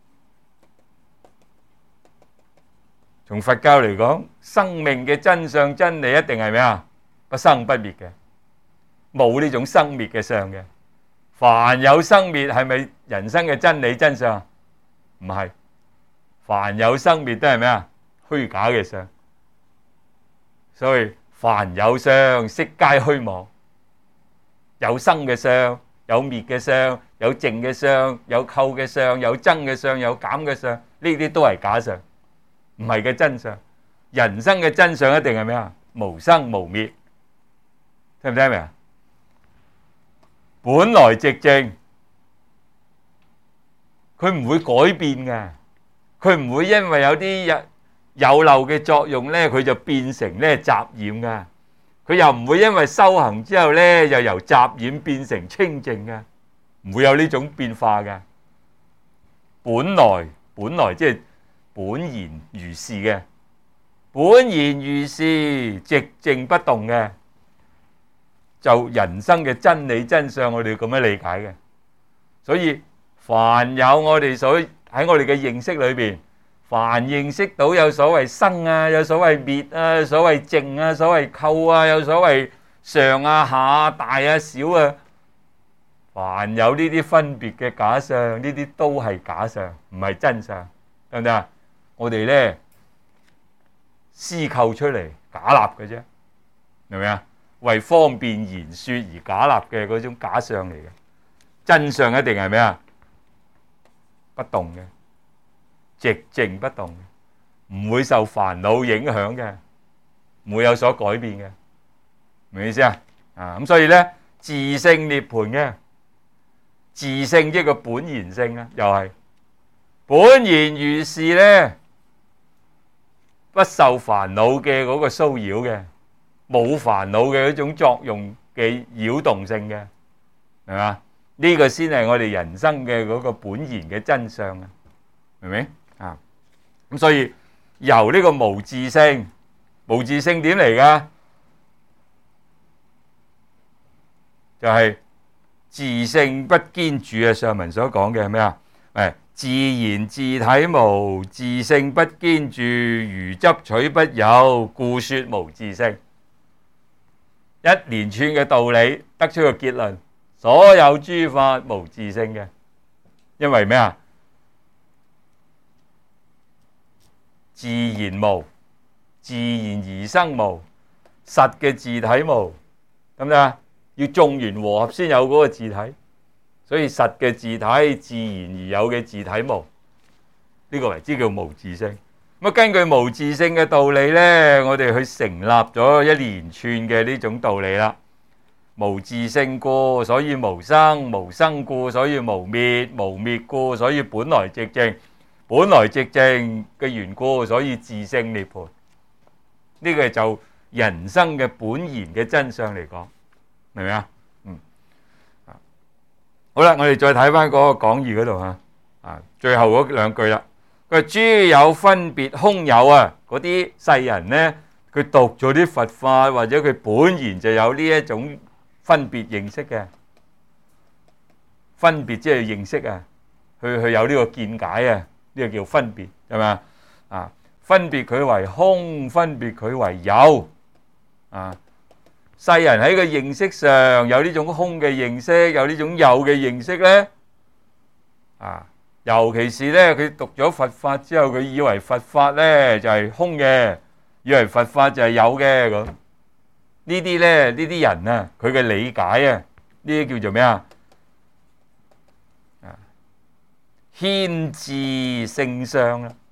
從佛教嚟講，生命嘅真相真理一定係咩啊？不生不滅嘅，冇呢種生滅嘅相嘅。凡有生滅係咪人生嘅真理真相？唔係，凡有生滅都係咩啊？虛假嘅相。所以凡有相，悉皆虛妄。有生嘅相，有滅嘅相，有淨嘅相，有構嘅相，有增嘅相，有減嘅相，呢啲都係假相。唔係嘅真相，人生嘅真相一定係咩啊？無生無滅，聽唔聽明啊？本來寂靜，佢唔會改變嘅，佢唔會因為有啲有漏嘅作用咧，佢就變成咧雜染噶。佢又唔會因為修行之後咧，又由雜染變成清淨嘅，唔會有呢種變化嘅。本來即係本然如是嘅，本然如是，寂靜不動嘅，就人生嘅真理真相，我哋要咁樣理解嘅。所以凡有我哋喺我哋嘅認識裏邊，凡認識到有所謂生啊，有所謂滅啊，所謂淨啊，所謂構啊，有所謂上啊、下啊、大啊、小啊，凡有呢啲分別嘅假相，呢啲都係假相，唔係真相，得唔得啊？我哋咧私構出嚟假立嘅啫，明唔明啊？為方便言說而假立嘅嗰種假相嚟嘅，真相一定係咩啊？不動嘅，寂靜不動嘅，唔會受煩惱影響嘅，唔會有所改變嘅，明唔明意思啊？咁所以咧，自性涅槃嘅，自性即係個本然性啊，又係本然如是咧。不受煩惱嘅嗰個騷擾嘅，冇煩惱嘅嗰種作用嘅擾動性嘅，係嘛？呢個先係我哋人生嘅嗰個本然嘅真相啊，明唔明啊？咁所以由呢個無自性，無自性點嚟噶？就係自性不堅住啊！上文所講嘅係咩啊？自然自體無，自性不堅住，如執取不有，故說無自性。 一連串嘅道理得出個結論，所有諸法無自性嘅，因為咩啊？自然無，自然而生無，實嘅自體無，咁咧要眾緣和合先有嗰個自體，所以實嘅自體自然而有嘅自體無，呢個為之叫無自性。咁根據無自性嘅道理咧，我哋去成立咗一連串嘅呢種道理啦。無自性故，所以無生；無生故，所以無滅；無滅故，所以本來寂靜；本來寂靜嘅緣故，所以自性涅槃。呢個就人生嘅本然嘅真相嚟講，明唔明啊？好啦，我哋再睇翻嗰個講義嗰度啊，最後嗰兩句啦。佢話諸有分別空有啊，嗰啲世人呢，佢讀咗啲佛法或者佢本然就有呢一種分別認識嘅，分別即係認識啊，去有呢個見解啊，呢個叫分別，係咪啊？分別佢為空，分別佢為有啊。世人喺個認識上有呢種空嘅認識，有呢種有嘅認識呢啊。尤其是咧，佢讀咗佛法之後，佢以為佛法咧就係空嘅，以為佛法就係有嘅咁。呢啲咧，呢啲人啊，佢嘅理解啊，呢啲叫做咩啊？牽致性相啦。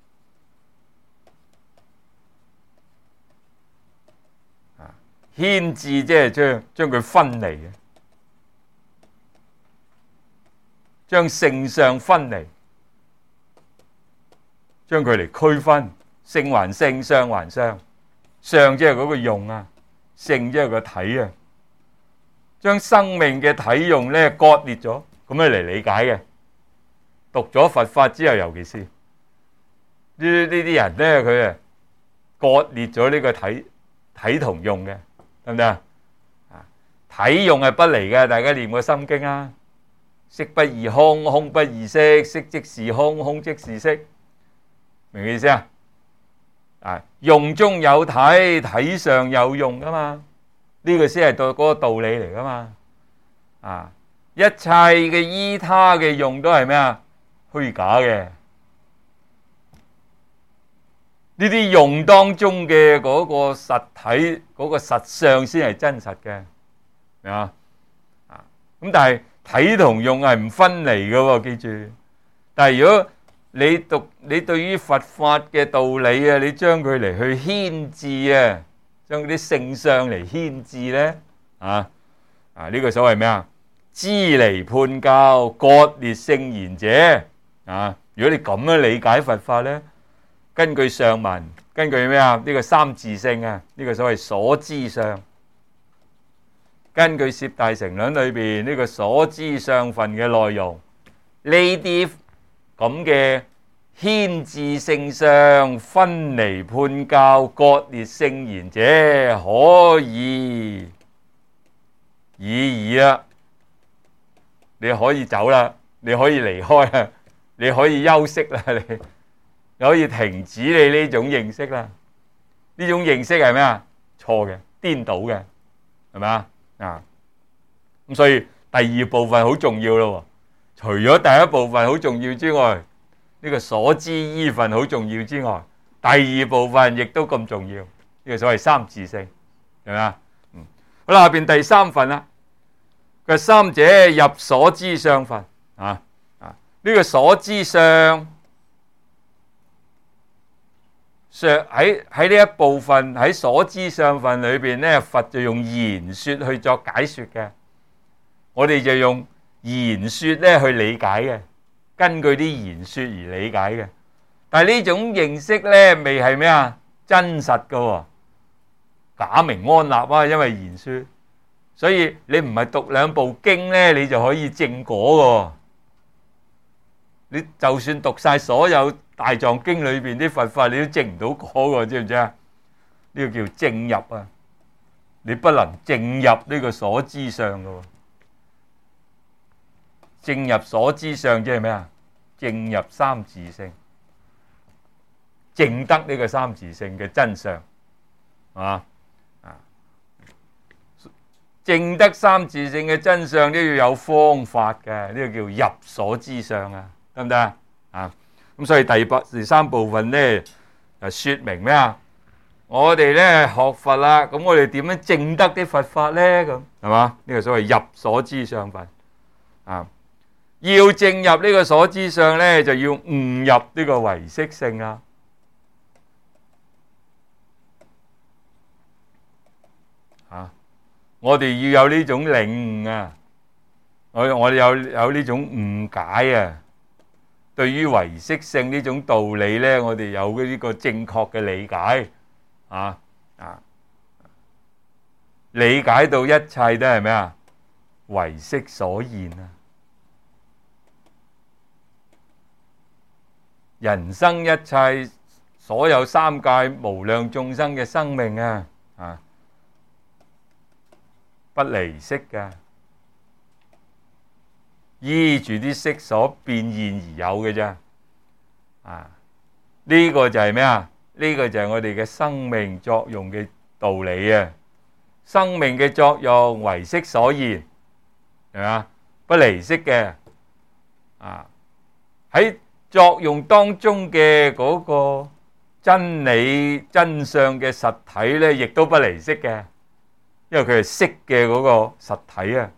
牽致即係將佢分離嘅，將性相分離。將佢嚟區分，性還性，相還相，相即係嗰個用啊，性即係個體啊，將生命嘅體用咧割裂咗，咁樣嚟理解嘅。讀咗佛法之後，尤其是呢啲人咧，佢啊割裂咗呢個體同用嘅，得唔得啊？體用係不離嘅，大家念過心經啊，色不異空，空不異色，色即是空，空即是色。明唔明意思啊？用中有體，體上有用噶嘛？呢個先係嗰個道理嚟噶嘛？啊，一切嘅依他嘅用都係咩啊？虛假嘅。呢啲用當中嘅嗰個實體，嗰個實相先係真實嘅，明啊？咁但係體同用係唔分離嘅喎，記住。但係如果你對於佛法嘅道理啊，你將佢嚟去牽致啊，將嗰啲性相嚟牽致咧，呢個所謂咩啊？支離判教，割裂聖賢者啊！如果你咁樣理解佛法咧，根據上文，根據咩啊？呢個三自性啊，呢個所謂所知相，根據攝大乘論裏邊呢個所知相分嘅內容，呢啲咁嘅牽致性相、分離判教、割裂聖賢者，可以已矣啦。你可以走啦，你可以離開啦，你可以休息啦，你可以停止你呢種認識啦。呢種認識係咩啊？錯嘅，顛倒嘅，係咪啊？咁所以第二部分好重要咯。除咗第一部分好重要之外，呢個所知依分好重要之外，第二部分亦都咁重要。呢個所謂三自性，係咪啊？好啦，下邊第三份啦。佢三者入所知相分呢個所知相喺呢一部分喺所知相分裏邊咧，佛就用言說去作解說嘅，我哋就用言說咧去理解嘅，根據啲言說而理解嘅。但係呢種認識咧，未係咩啊？真實噶，假名安立啊，因為言說。所以你唔係讀兩部經咧，你就可以證果嘅。你就算讀晒所有大藏經裏邊啲佛法，你都證唔到果嘅，知唔知啊？呢個叫證入啊！你不能證入呢個所知相嘅。證入所知相即係咩啊？證入三自性，證得呢個三自性嘅真相，係嘛？ 證得三自性嘅真相都要有方法嘅，呢個叫入所知相啊，得唔得啊？啊，咁所以第三部分咧就説明咩啊？我哋咧學佛啦，咁我哋點樣證得啲佛法咧？咁係嘛？呢個所謂入所知相分啊，要證入呢個所知相咧，就要悟入呢個唯識性啦。啊！我哋要有呢種領悟啊，我哋有呢種誤解啊。對於唯識性呢種道理咧，我哋有呢個正確嘅理解理解到一切都係咩啊？唯識所現啊！人生一切所有三界無量眾生嘅生命啊，不離色嘅，依住啲色所變現而有嘅啫。呢個就係咩啊？呢個就係我哋嘅生命作用嘅道理啊！生命嘅作用唯識所現，係嘛？不離色嘅。喺作用當中嘅嗰個真理真相嘅實體咧，亦都不離色嘅。因為佢係色嘅嗰個實體啊，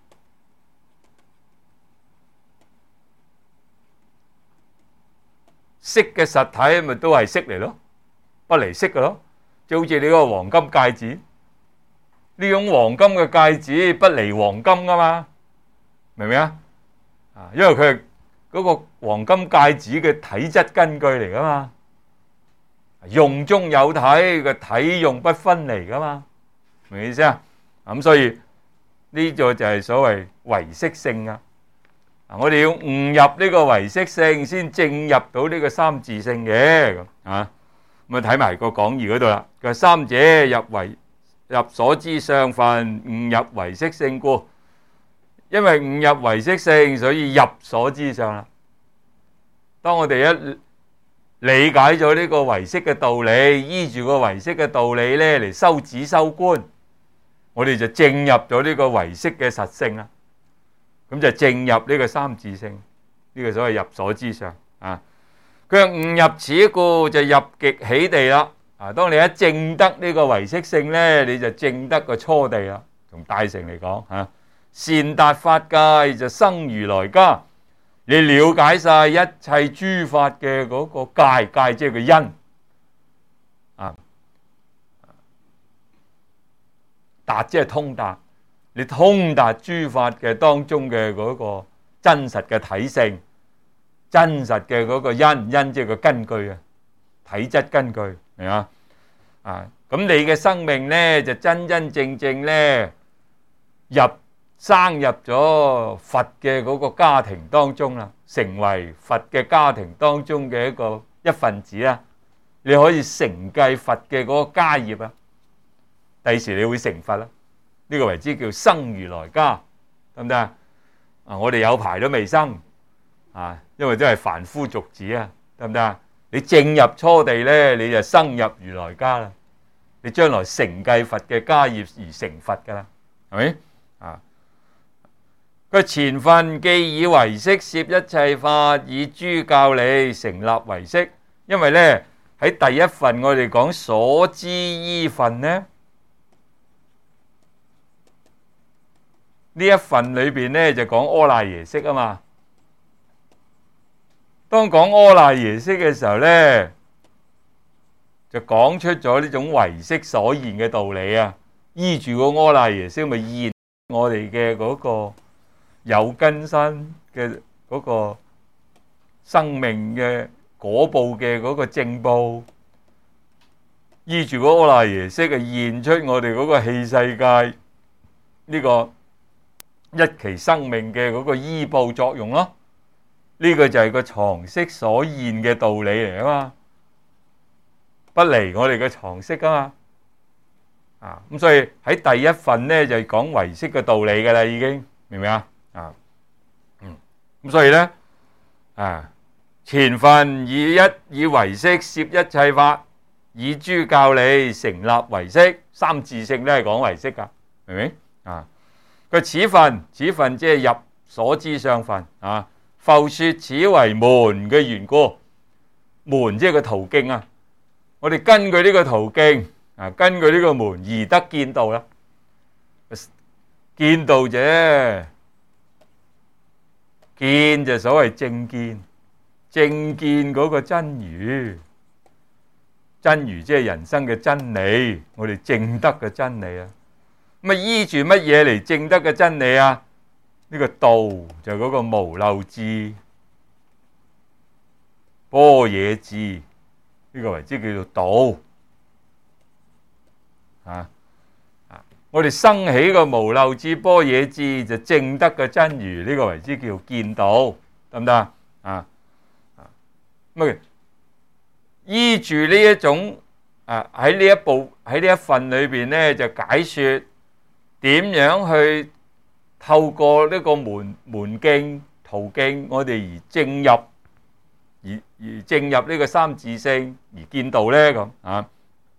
色嘅實體咪都係色嚟咯，不離色嘅咯，就好似你嗰個黃金戒指，呢種黃金嘅戒指不離黃金噶嘛，明唔明啊？因為佢係嗰個黃金戒指嘅體質根據嚟噶嘛，用中有體，個體用不分離噶嘛。明唔明意思啊？咁所以呢個就係所謂唯識性啊！我哋要悟入呢個唯識性，先證入到呢個三自性嘅咁啊！咁啊睇埋個講義嗰度啦。佢話三者入所知相分，悟入唯識性故。因為悟入唯識性，所以入所知相啦。當我哋一理解咗呢個唯識嘅道理，依住個唯識嘅道理咧嚟修止修觀，我哋就證入咗呢個唯識嘅實性啦。咁就證入呢個三自性，呢個所謂入所知相啊。佢話悟入此故，就入極喜地啦。當你一證得呢個唯識性咧，你就證得個初地啦。從大乘嚟講善達法界就生如來家。你了解晒一切諸法嘅嗰個界，即係個因達即係通達，你通達諸法嘅當中嘅嗰個真實嘅體性，真實嘅嗰個因即係個根據體質根據，明嘛？咁你嘅生命咧就真正咧生入咗佛嘅嗰個家庭當中啦，成為佛嘅家庭當中嘅一份子啦。你可以承繼佛嘅嗰個家業啊，第時你會成佛啦。呢個為之叫生如來家，得唔得啊？我哋有排都未生因為都係凡夫俗子啊，得唔得啊？你證入初地咧，你就生入如來家啦。你將來承繼佛嘅家業而成佛噶啦，係咪？佢前分既以唯識攝一切法，以諸教理成立唯識。因為咧喺第一份我哋講所知依分咧，呢一份裏邊咧就講阿賴耶識啊嘛。當講阿賴耶識嘅時候咧，就講出咗呢種唯識所現嘅道理啊。依住個阿賴耶識咪現我哋嘅嗰個有根身嘅嗰個生命嘅果報嘅嗰個正報，依住嗰個阿賴耶識啊，現出我哋嗰個器世界呢個一期生命嘅嗰個依報作用咯。呢個就係個常識所現嘅道理嚟啊嘛，不離我哋嘅常識啊嘛。咁所以喺第一份咧就講唯識嘅道理噶啦，已經明唔明啊？咁所以咧前份以唯識攝一切法，以諸教理成立唯識。三自性都係講唯識噶，明唔明啊，佢此分即係入所知相分啊。復說此為門嘅緣故，門即係個途徑啊。我哋根據呢個途徑啊，根據呢個門而得見道啦。見道者，見就所謂正見，正見嗰個真如，真如即係人生嘅真理，我哋證得嘅真理啊。咁啊，依住乜嘢嚟證得嘅真理啊？呢個道就係嗰個無漏智、般若智，呢個為之叫做道啊。我哋生起個無漏智、般若智，就證得嘅真如，呢個為之叫見道，得唔得啊？咁依住呢一種喺呢一份裏邊咧，就解說點樣去透過呢個門徑途徑，我哋而證入呢個三自性而見道咧，咁啊。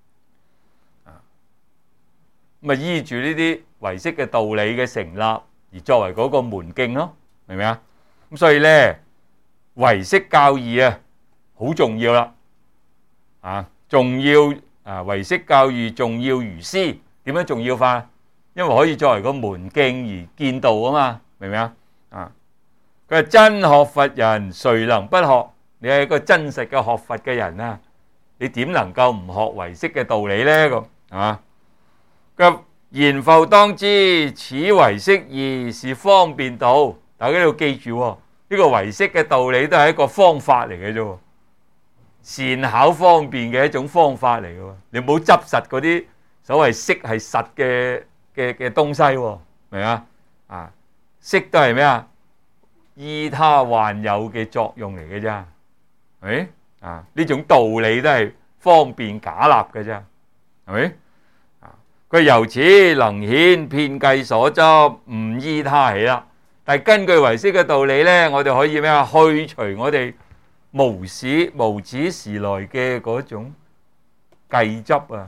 咁啊，依住呢啲唯識嘅道理嘅成立而作為嗰個門徑咯，明唔明啊？咁所以咧，唯識教義啊，好重要啦，重要唯識教義重要如斯，點樣重要法？因為可以作為個門徑而見道啊嘛，明唔明啊？佢話真學佛人，誰能不學？你係一個真實嘅學佛嘅人啊，你點能夠唔學唯識嘅道理咧？咁係嘛？然復當知，此唯識義是方便道。大家要記住，呢個唯識嘅道理都係一個方法嚟嘅啫，善巧方便嘅一種方法嚟嘅。你唔好執實嗰啲所謂識係實嘅東西，明啊？識都係咩啊？依他幻有嘅作用嚟嘅啫，係咪？呢種道理都係方便假立嘅啫，係咪？佢由此能顯遍計所執，唔依他起啦。但係根據唯識嘅道理咧，我哋可以咩啊？去除我哋無始時來嘅嗰種計執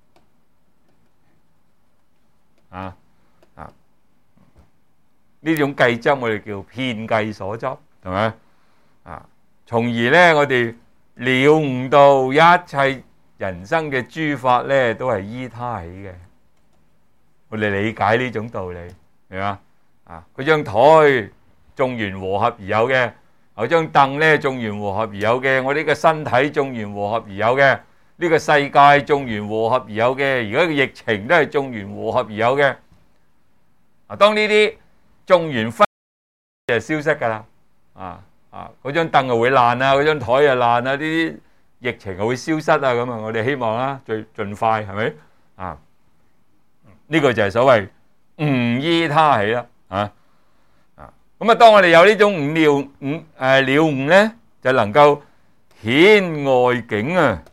呢種計執我哋叫遍計所執，係咪？從而咧，我哋了悟到一切人生嘅諸法咧，都係依他起嘅。我哋理解呢種道理，明嘛？嗰張台眾緣和合而有嘅，嗰張凳咧眾緣和合而有嘅，我呢個身體眾緣和合而有嘅，呢個世界眾緣和合而有嘅，而家嘅疫情都係眾緣和合而有嘅。當呢啲眾緣分就消失㗎啦，嗰張凳就會爛啊，嗰張台又爛啊，呢啲疫情就會消失啊，咁啊，我哋希望啦，盡快係咪？呢個就係所謂唔依他起啦，咁當我哋有呢種了悟咧，就能夠顯外境啊！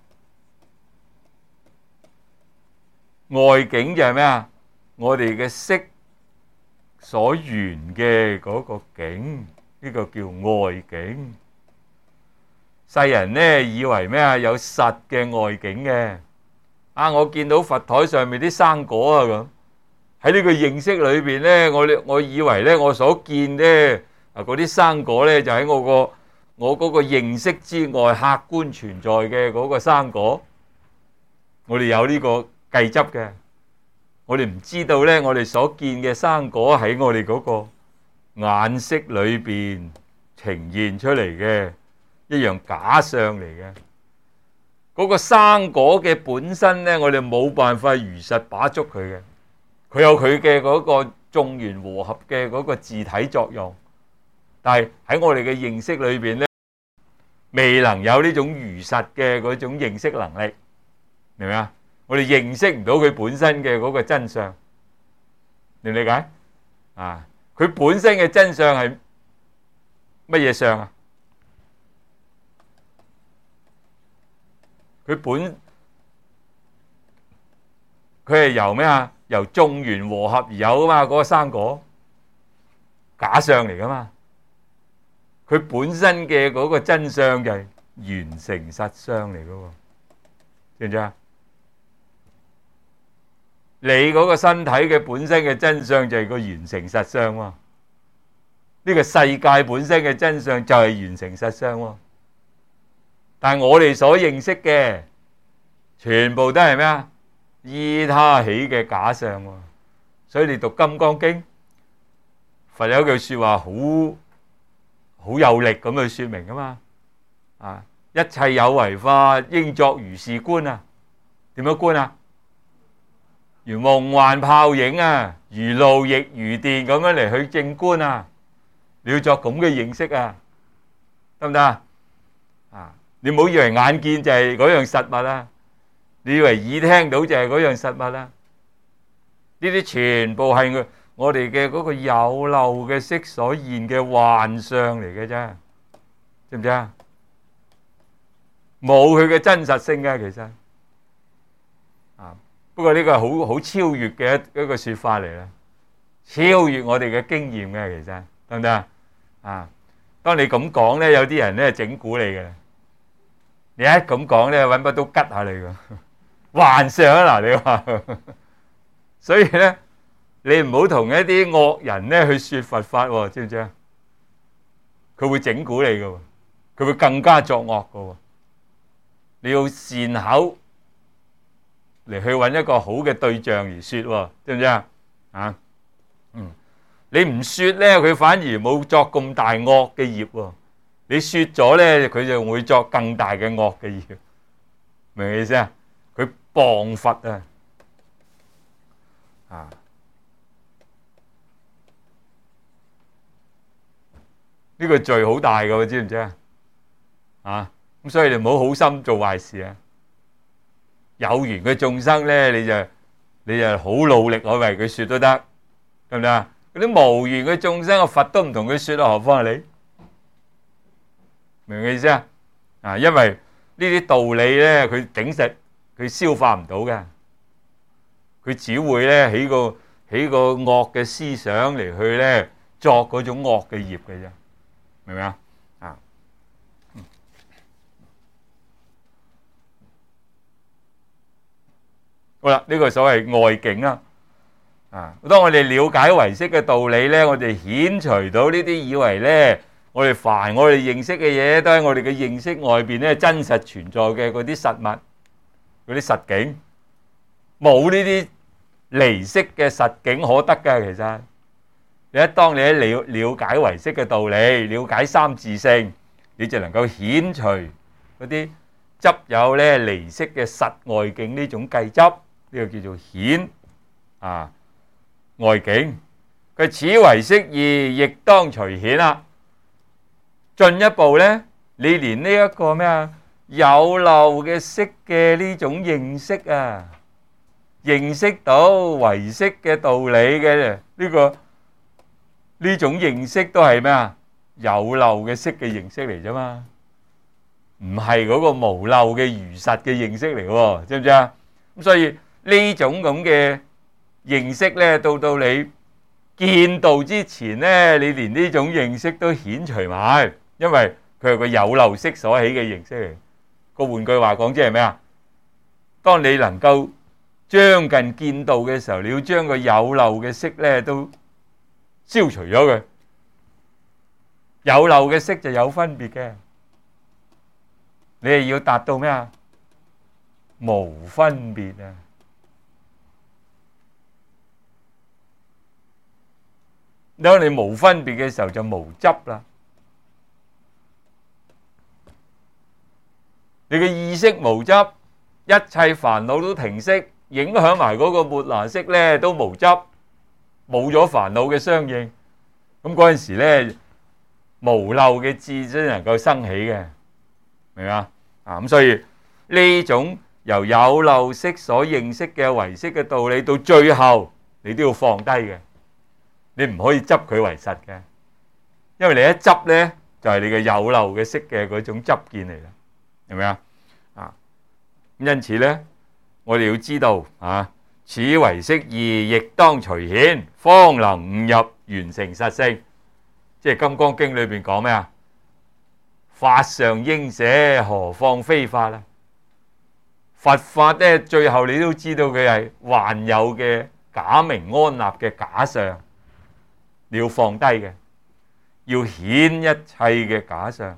外境就係咩啊？我哋嘅色所緣嘅嗰個境，呢個叫外境。世人咧以為咩啊？有實嘅外境嘅。我見到佛台上面啲生果啊，咁喺呢個認識裏邊咧，我以為咧我所見咧嗰啲生果咧就喺我嗰個認識之外客觀存在嘅嗰個生果，我哋有呢個計執嘅，我哋唔知道咧我哋所見嘅生果喺我哋嗰個眼識裏邊呈現出嚟嘅一樣假相嚟嘅。嗰個生果嘅本身咧，我哋冇辦法如實把捉佢嘅，佢有佢嘅嗰個眾緣和合嘅嗰個自體作用，但係喺我哋嘅認識裏邊咧，未能有呢種如實嘅嗰種認識能力，明唔明啊？我哋認識唔到佢本身嘅嗰個真相，你理解？佢本身嘅真相係乜嘢相啊？佢係由咩啊？由眾緣和合而有噶嘛？嗰個生果假相嚟噶嘛？佢本身嘅嗰個真相就係緣成實相嚟噶喎，知唔知啊？ 你嗰個身體嘅本身嘅真相就係個完成實相喎。呢個世界本身嘅真相就係完成實相喎。但係我哋所認識嘅全部都係咩啊？依他起嘅假相喎。所以你讀《金剛經》，佛有句說話好有力咁去說明噶嘛。啊，一切有為法應作如是觀啊。點樣觀啊？如夢幻泡影啊，如露亦如電咁樣嚟去正觀啊。你要作咁嘅認識啊，得唔得啊？啊，你唔好以為眼見就係嗰樣實物啊，你以為耳聽到就係嗰樣實物啊？呢啲全部係我哋嘅嗰個有漏嘅色所現嘅幻象嚟嘅啫，知唔知啊？冇佢嘅真實性嘅，其實啊，不過呢個係好超越嘅一個說法嚟啦，超越我哋嘅經驗嘅，其實得唔得啊？啊，當你咁講咧，有啲人咧整蠱你嘅，你一咁講咧，搵把刀吉下你嘅，幻象啊嗱，你話，所以咧，你唔好同一啲惡人咧去說佛法，知唔知啊？佢會整蠱你嘅，佢會更加作惡嘅。你要善口嚟去揾一個好嘅對象而說，知唔知啊？啊，你唔說咧，佢反而冇作咁大惡嘅業。你說咗咧，佢就會作更大嘅惡嘅業，明唔明意思啊？佢謗佛啊！啊，呢個罪好大㗎，知唔知啊？啊，咁所以你唔好好心做壞事啊！有緣嘅眾生咧，你就好努力去為佢說都得，得唔得啊？嗰啲無緣嘅眾生，個佛都唔同佢說啦，何況係你？明唔明意思啊？啊，因為呢啲道理咧，佢頂實佢消化唔到嘅，佢只會咧起個惡嘅思想嚟去咧作嗰種惡嘅業嘅啫，明唔明啊？啊，好啦，呢個所謂外境啦。啊！當我哋了解唯識嘅道理咧，我哋遣除到呢啲以為咧，我哋凡我哋認識嘅嘢，都喺我哋嘅認識外邊咧真實存在嘅嗰啲實物、嗰啲實境，冇呢啲離識嘅實境可得嘅。其實，當你了解唯識嘅道理，了解三自性，你就能夠遣除嗰啲執有咧離識嘅實外境呢種計執，呢個叫做遣啊。外境，佢此唯識義，亦當隨遣啦。進一步咧，你連呢一個咩啊有漏嘅識嘅呢種認識啊，認識到唯識嘅道理嘅呢種認識都係咩啊有漏嘅識嘅認識嚟啫嘛，唔係嗰個無漏嘅如實嘅認識嚟喎，知唔知啊？咁所以呢種咁嘅認識咧，到你見道之前咧，你連呢種認識都遣除埋，因為佢係個有漏識所起嘅認識嚟。個換句話講，即係咩啊？當你能夠將近見道嘅時候，你要將個有漏嘅識咧都消除咗佢。有漏嘅識就有分別嘅，你係要達到咩啊？無分別啊！當你無分別嘅時候就無執啦，你嘅意識無執，一切煩惱都停息，影響埋嗰個末那識咧都無執，冇咗煩惱嘅相應，咁嗰陣時咧無漏嘅智先能夠生起嘅，明嘛？啊，咁所以呢種由有漏識所認識嘅唯識嘅道理，到最後你都要放低嘅。你唔可以執佢為實嘅，因為你一執咧就係你嘅有漏嘅識嘅嗰種執見嚟啦，係咪啊？啊，因此咧，我哋要知道啊，此唯識義，亦當隨遣，方能悟入圓成實性。即係《金剛經》裏邊講咩啊？法上應捨，何況非法啦？ 佛法咧，最後你都知道佢係還有嘅假名安立嘅假相，你要放低嘅，要顯一切嘅假相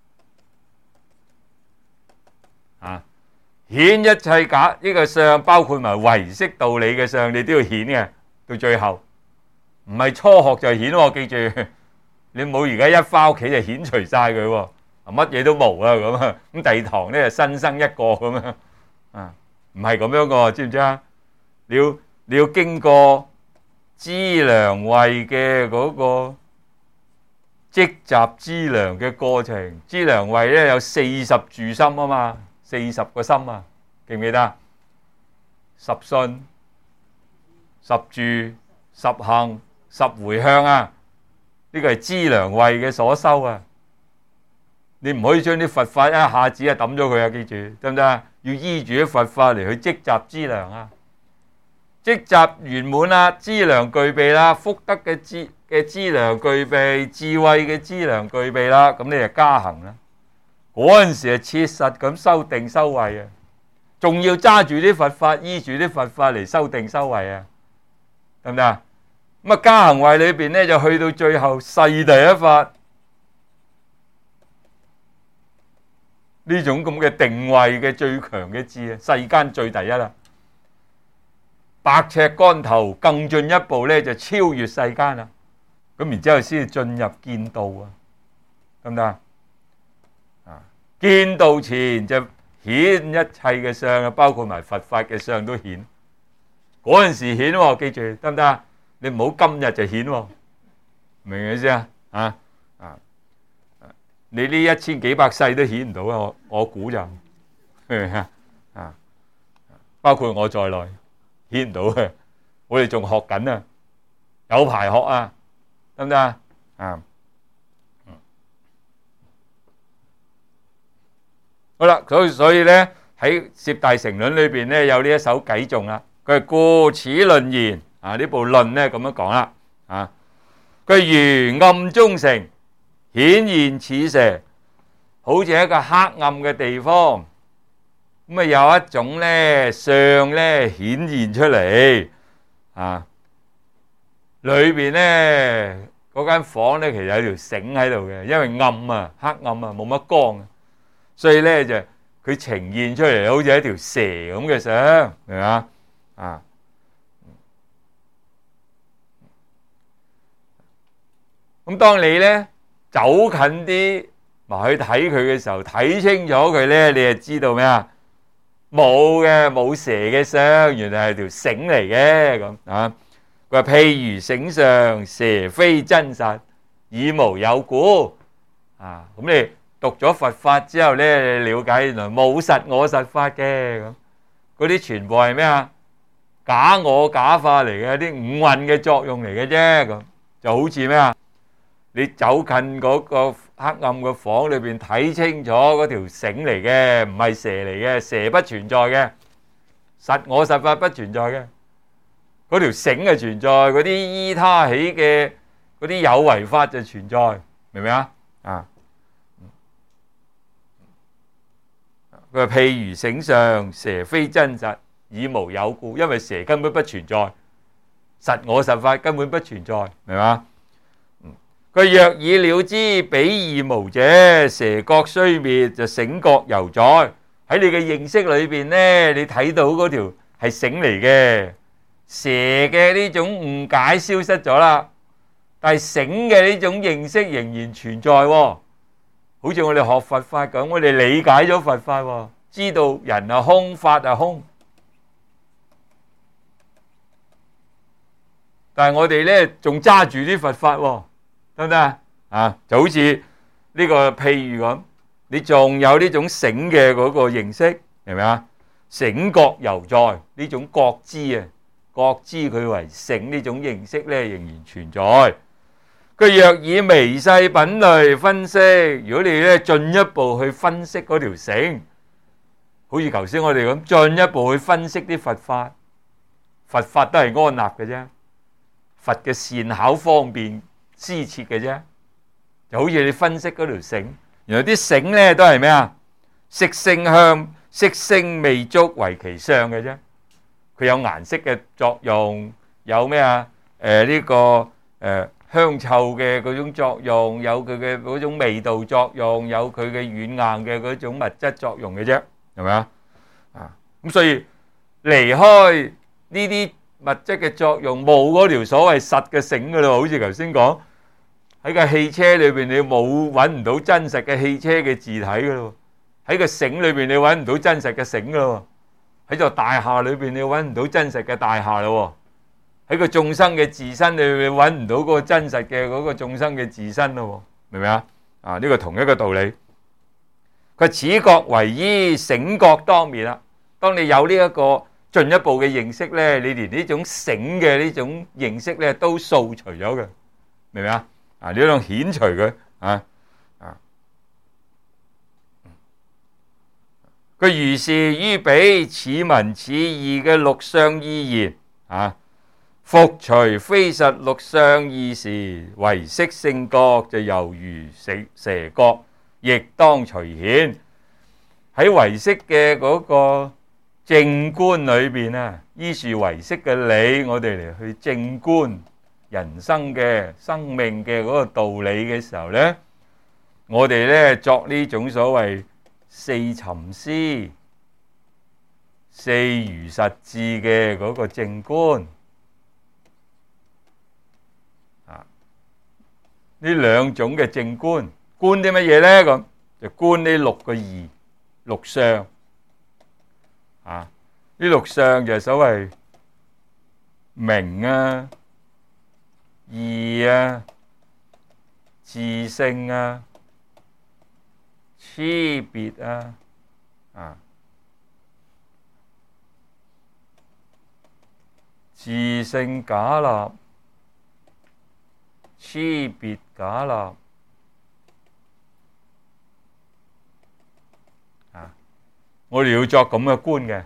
啊！顯一切假呢個相，包括埋唯識道理嘅相，你都要顯嘅。到最後唔係初學就顯喎，記住你冇而家一返屋企就顯除晒佢喎，乜嘢都冇啊咁啊！咁第二堂咧新生一個咁樣啊，唔係咁樣個，知唔知啊？你要經過資糧位嘅嗰個積集資糧嘅過程，資糧位咧有40住心啊嘛，40個心啊，記唔記得？十信、十住、十行、十回向啊，呢個係資糧位嘅所修啊！你唔可以將啲佛法一下子啊抌咗佢啊，記住得唔得啊？要依住啲佛法嚟去積集資糧啊！積集圓滿啦，資糧具備啦，福德嘅資糧具備，智慧嘅資糧具備啦，咁你就加行啦。嗰陣時係切實咁修定修慧啊，仲要揸住啲佛法，依住啲佛法嚟修定修慧啊，得唔得啊？咁啊加行慧裏邊咧就去到最後世第一法呢種咁嘅定位嘅最強嘅智啊，世間最第一啦。百尺竿頭更進一步咧，就超越世間啦。咁然之後先進入見道啊，得唔得啊？見道前就顯一切嘅相啊，包括埋佛法嘅相都顯。嗰陣時顯喎，記住得唔得啊？你唔好今日就顯喎，明唔明意思啊？你呢1000幾百世都顯唔到啊！我估就明唔明啊？包括我在內。顯唔到嘅，我哋仲學緊啊，有排學啊，得唔得啊？好啦，所以咧喺《攝大乘論》裏邊咧有呢一首偈頌啦。佢係故此論言啊，呢部論咧咁樣講啦啊。佢如暗中城，顯現似蛇，好似一個黑暗嘅地方。咁啊有一種咧相咧顯現出嚟啊，裏邊咧嗰間房咧其實有條繩喺度嘅，因為暗啊黑暗啊冇乜光，所以咧就佢呈現出嚟好似一條蛇咁嘅相，明嘛啊？咁當你咧走近啲埋去睇佢嘅時候，睇清楚佢咧，你就知道咩啊？冇嘅，冇蛇嘅相，原來係條繩嚟嘅咁啊！佢話譬如繩上，蛇非真實，以無有故啊！咁你讀咗佛法之後咧，你了解原來冇實我實法嘅咁，嗰啲全部係咩啊？假我假化嚟嘅，啲五蘊嘅作用嚟嘅啫咁，就好似咩啊？你走近嗰個黑暗嘅房裏邊睇清楚嗰條繩嚟嘅，唔係蛇嚟嘅，蛇不存在嘅，實我實法不存在嘅，嗰條繩係存在，嗰啲依他起嘅嗰啲有為法就存在，明唔明啊？啊，佢話譬如繩上，蛇非真實，以無有故，因為蛇根本不存在，實我實法根本不存在，明嘛？佢若以了知彼二無者，蛇覺雖滅，就繩覺猶在。喺你嘅認識裏邊呢，你睇到嗰條係繩嚟嘅，蛇嘅呢種誤解消失咗啦，但係繩嘅呢種認識仍然存在喎。好似我哋學佛法咁，我哋理解咗佛法喎，知道人係空，法係空，但係我哋呢仲揸住啲佛法喎。得唔得啊？就好似呢個譬如咁，你仲有呢種繩嘅嗰個認識，明唔明啊？繩覺猶在，呢種覺知啊，覺知佢為繩呢種認識咧，仍然存在。佢若以微細品類分析，如果你咧進一步去分析嗰條繩，好似頭先我哋咁進一步去分析啲佛法，佛法都係安立嘅啫，佛嘅善巧方便施設嘅啫，就好似你分析嗰條繩，原來啲繩咧都係咩啊？色聲香色聲味觸為其相嘅啫。佢有顏色嘅作用，有咩啊？呢個香臭嘅嗰種作用，有佢嘅嗰種味道作用，有佢嘅軟硬嘅嗰種物質作用嘅啫，係咪啊？咁所以離開呢啲物質嘅作用，冇嗰條所謂實嘅繩噶咯。好似頭先講喺個汽車裏邊，你揾唔到真實嘅汽車嘅字體噶咯。喺個繩裏邊，你揾唔到真實嘅繩噶咯。喺座大廈裏邊，你揾唔到真實嘅大廈咯。喺個眾生嘅自身裏邊，揾唔到嗰個真實嘅嗰個眾生嘅自身咯。明唔明啊？呢個同一個道理。佢此覺為依，繩覺當滅啦。當你有呢一個進一步嘅認識咧，你連呢種繩嘅呢種認識咧都掃除咗嘅，明唔明啊？你都能遣除佢佢如是於彼此聞此義嘅六相依言復除非實六相意時，唯識性覺就猶如蛇覺，亦當除顯。喺唯識嘅嗰個正觀裏邊啊，依住唯識嘅理，我哋嚟去正觀人生嘅生命嘅嗰個道理嘅時候呢，我哋呢作呢種所謂四尋思、四如實智嘅嗰個正觀。呢兩種嘅正觀，觀啲乜嘢呢？咁就觀呢六個義、六相。呢六相就係所謂明啊、義啊、自性啊、差別啊、自性假立、差別假立。我哋要作咁嘅觀嘅，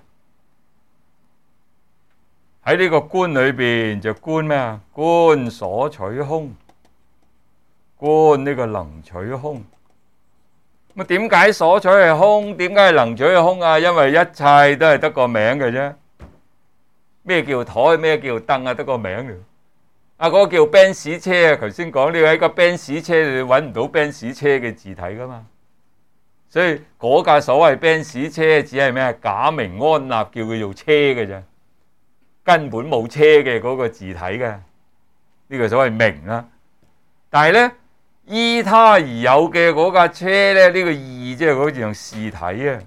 喺呢個觀裏邊就觀咩啊？觀所取空，觀呢個能取空。咁點解所取係空？點解係能取係空啊？因為一切都係得個名嘅啫。咩叫台？咩叫凳啊？得個名嘅。嗰個叫 Benz 車啊！頭先講你喺個 Benz 車，你揾唔到 Benz 車嘅字體噶嘛？所以嗰架所謂 Benz 車只係咩啊？假名安立，叫佢做車嘅啫，根本冇車嘅嗰個字體嘅。呢個所謂名啦。但係咧，依他而有嘅嗰架車咧，呢個義即係好似用事體啊。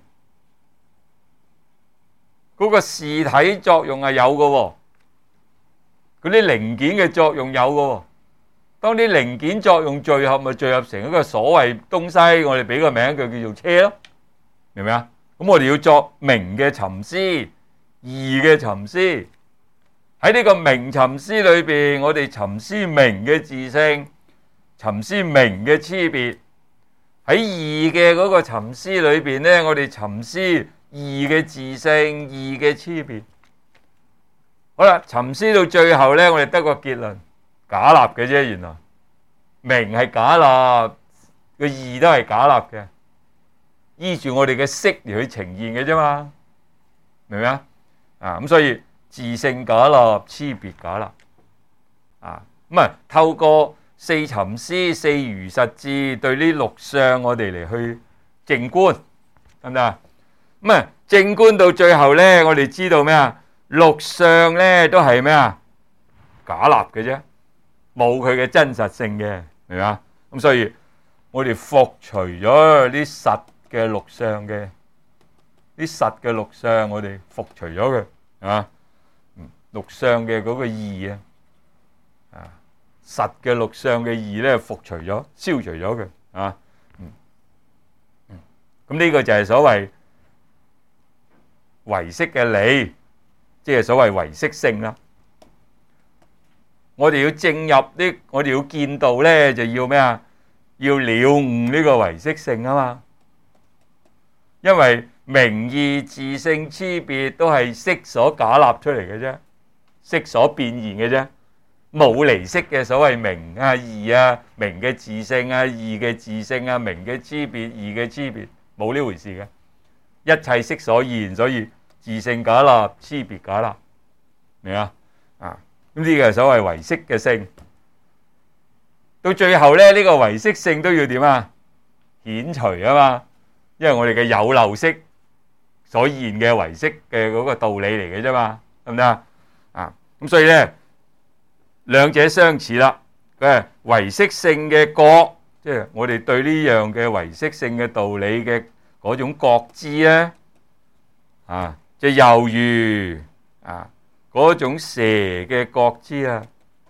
嗰個事體作用係有嘅喎。嗰啲零件嘅作用有嘅，當啲零件作用聚合，咪聚合成一個所謂東西，我哋俾個名佢叫做車咯，明唔明啊？咁我哋要作明嘅尋思，義嘅尋思。喺呢個明尋思裏邊，我哋尋思明嘅自性，尋思明嘅差別。喺義嘅嗰個尋思裏邊呢，我哋尋思義嘅自性，義嘅差別。好啦，尋思到最後呢，我哋得個結論，假立嘅啫。原來明係假立，個義都係假立嘅，依住我哋嘅識嚟去呈現嘅啫嘛，明唔明啊？咁所以自性假立，差別假立。咁啊，透過四尋思、四如實智，對呢六相我哋嚟去正觀，得唔得啊？咁啊，正觀到最後呢，我哋知道咩啊？六相咧都係咩啊？假立嘅啫，冇佢嘅真實性嘅，明唔明啊？咁所以我哋復除咗啲實嘅六相嘅，啲實嘅六相我哋復除咗佢，係嘛？六相嘅嗰個義實嘅六相嘅義咧復除咗，消除咗佢，咁呢個就係所謂唯識嘅理。即係所謂唯識性啦，我哋要正入啲，我哋要見到咧，就要咩啊？要了悟呢個唯識性啊嘛。因為名義自性差別都係識所假立出嚟嘅啫，識所變現嘅啫，冇離識嘅所謂名啊、義啊、名嘅自性啊、義嘅自性啊、名嘅差別、義嘅差別，冇呢回事嘅。 一切悉所現，所以自性假立，差別假立，明啊？咁呢個係所謂唯識嘅性。到最後咧，呢個唯識性都要點啊？遣除啊嘛，因為我哋嘅有漏識所現嘅唯識嘅嗰個道理嚟嘅啫嘛，得唔得啊？咁所以咧，兩者相似啦。佢係唯識性嘅覺，即係我哋對呢樣嘅唯識性嘅道理嘅嗰種覺知咧，即係猶如嗰種蛇嘅覺知啊。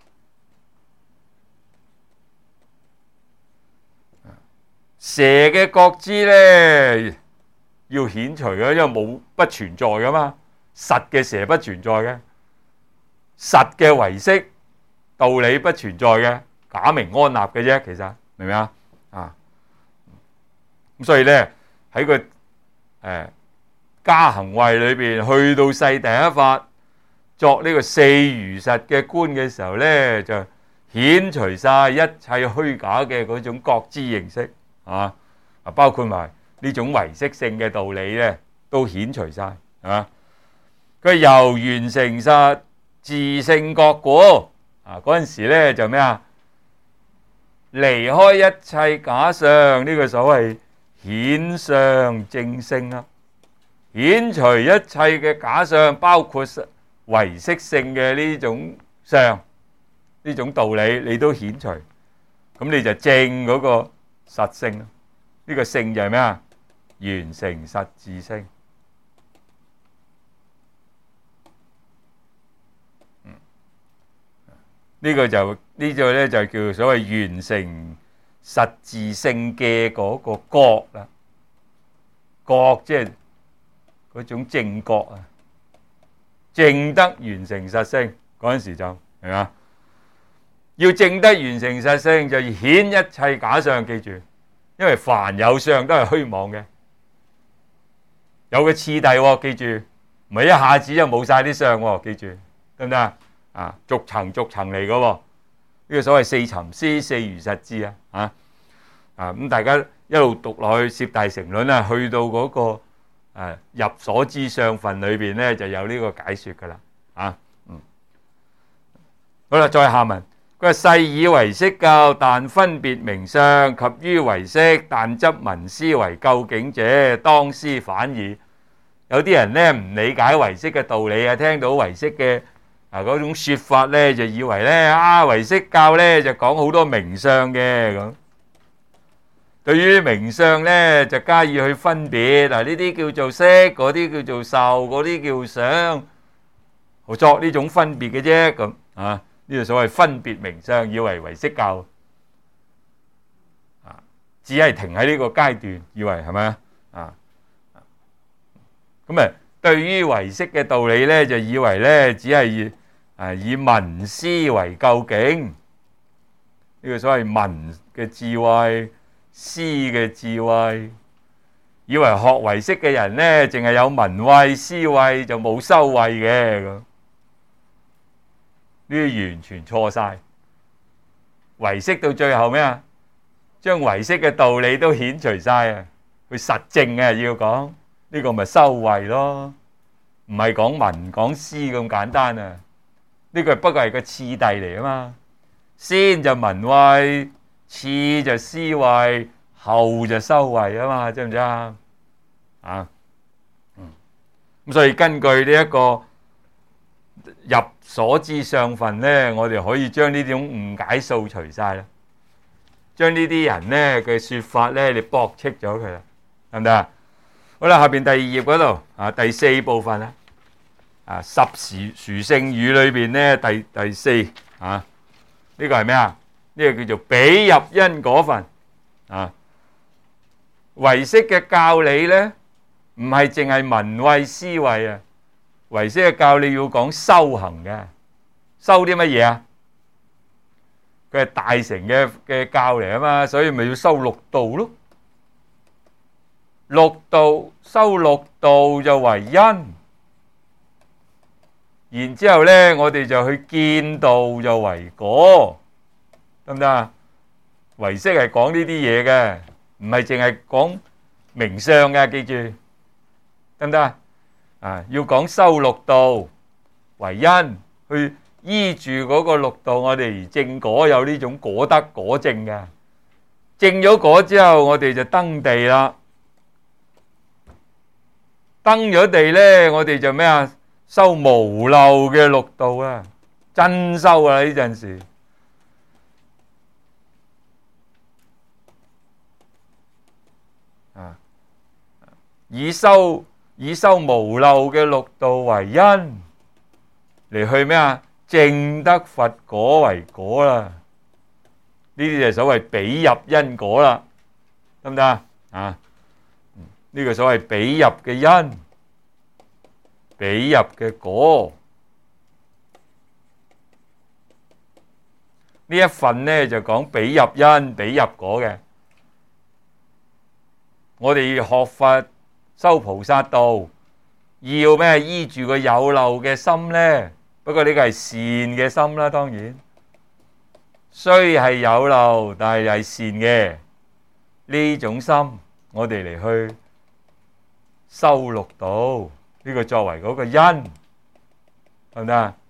蛇嘅覺知咧要遣除嘅，因為冇不存在噶嘛，實嘅蛇不存在嘅，實嘅唯識道理不存在嘅，假名安立嘅啫，其實明唔明啊？咁所以咧喺個加行位裏邊，去到世第一法作呢個四如實嘅觀嘅時候咧，就遣除晒一切虛假嘅嗰種覺知形式。包括埋呢種唯識性嘅道理咧，都遣除晒，係嘛？佢由緣成實自性覺故，嗰陣時咧就咩啊？離開一切假相，呢個所謂顯相正性啦。遣除一切嘅假相，包括唯識性嘅呢種相，呢種道理，你都遣除，咁你就證嗰個實性。呢個性就係咩啊？緣成實自性。呢個就呢個咧就叫所謂緣成實自性嘅嗰個覺啦。覺即係嗰種正覺啊，證得緣成實性嗰陣時就係嘛？要證得緣成實性，就要顯一切假相，記住。因為凡有相都係虛妄嘅，有個次第喎，記住，唔係一下子就冇晒啲相喎，記住，得唔得啊？逐層逐層嚟嘅喎，呢個所謂四尋思四如實智咁大家一路讀落去攝大乘論啊，去到嗰個入所知相分裏邊咧，就有呢個解說噶啦，好啦，再下文。佢話世以唯識教，但分別名相；及於唯識，但執文思為究竟者，當思反矣。有啲人咧唔理解唯識嘅道理啊，聽到唯識嘅嗰種說法咧，就以為咧唯識教咧就講好多名相嘅咁。對於名相咧，就加以去分別呢啲叫做識，嗰啲叫做受，嗰啲叫想，好作呢種分別嘅啫咁呢個所謂分別名相，以為唯識教只係停喺呢個階段，以為係咪咁對於唯識嘅道理咧，就以為咧只係以文思為究竟。呢個所謂文嘅智慧、思嘅智慧，以為學唯識嘅人咧，淨係有文慧、思慧，就冇修慧嘅咁。呢啲完全錯晒，唯識到最後咩啊？將唯識嘅道理都遣除晒啊！去實證要講呢個咪修慧咯，唔係講文講思咁簡單啊！呢個不過係個次第嚟啊嘛，先就文慧，次就思慧，後就修慧啊嘛，知唔知啊？咁所以根據呢一個入所知相分咧，我哋可以將呢種誤解掃除晒啦，將呢啲人咧嘅說法咧，你駁斥咗佢啦，得唔得啊？好啦，下邊第二頁嗰度第四部分十殊勝語裏邊咧第四呢個係咩啊？呢個叫做比入因果分唯識嘅教理咧，唔係淨係文慧思慧啊。唯識嘅教你要講修行嘅，修啲乜嘢啊？佢係大乘嘅教嚟啊嘛，所以咪要修六道咯。六道修六道就為因，然之後咧，我哋就去見道就為果，得唔得啊？唯識係講呢啲嘢嘅，唔係淨係講名相嘅，記住。 得唔得啊？要講修六道為因，去依住嗰個六道，我哋而證果，有呢種果德果證嘅。證咗果之後，我哋就登地啦。登咗地咧，我哋就咩啊？修無漏嘅六道啊，真修啊！呢陣時以修無漏嘅六道為因，嚟去咩啊？證得佛果為果啦。呢啲就係所謂比入因果啦，得唔得啊？呢個所謂比入嘅因，比入嘅果。呢一份呢就講比入因、比入果嘅。我哋學佛修菩薩道，要咩？依住個有漏嘅心呢？不過呢個係善嘅心啦，當然。雖係有漏，但係善嘅呢種心，我哋嚟去修六道，呢個作為嗰個因，係咪啊？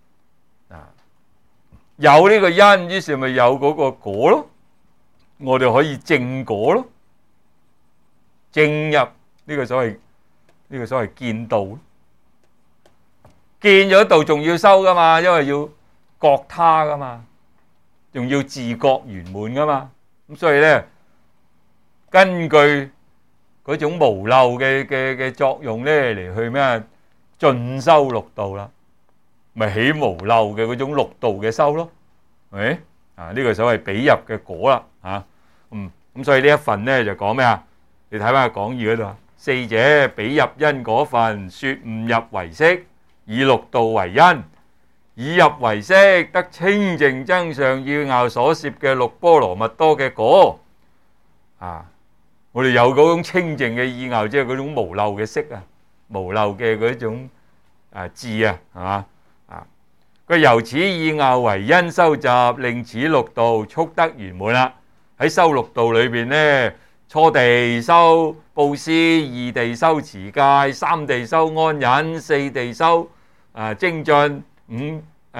有呢個因，於是咪有嗰個果咯。我哋可以證果咯，證入呢個所謂見道。見咗道仲要修噶嘛，因為要覺他噶嘛。仲要自覺圓滿噶嘛，咁所以咧，根據嗰種無漏嘅作用咧，嚟去咩啊？進修六道啦，咪起無漏嘅嗰種六道嘅修咯，係咪？呢個所謂比入嘅果啦，咁所以呢一份咧就講咩啊？你睇翻個講義嗰度，四者比入因果分，說悟入為識，以六道為因。以入為識，得清淨增上要拗所攝嘅六波羅蜜多嘅果。我哋有嗰種清淨嘅意拗，即係嗰種無漏嘅識啊，無漏嘅嗰種智啊，係嘛？佢由此意拗為因修習，令此六道速得圓滿啦。喺修六道裏邊呢，初地修布施，二地修持戒，三地修安忍，四地修精進，五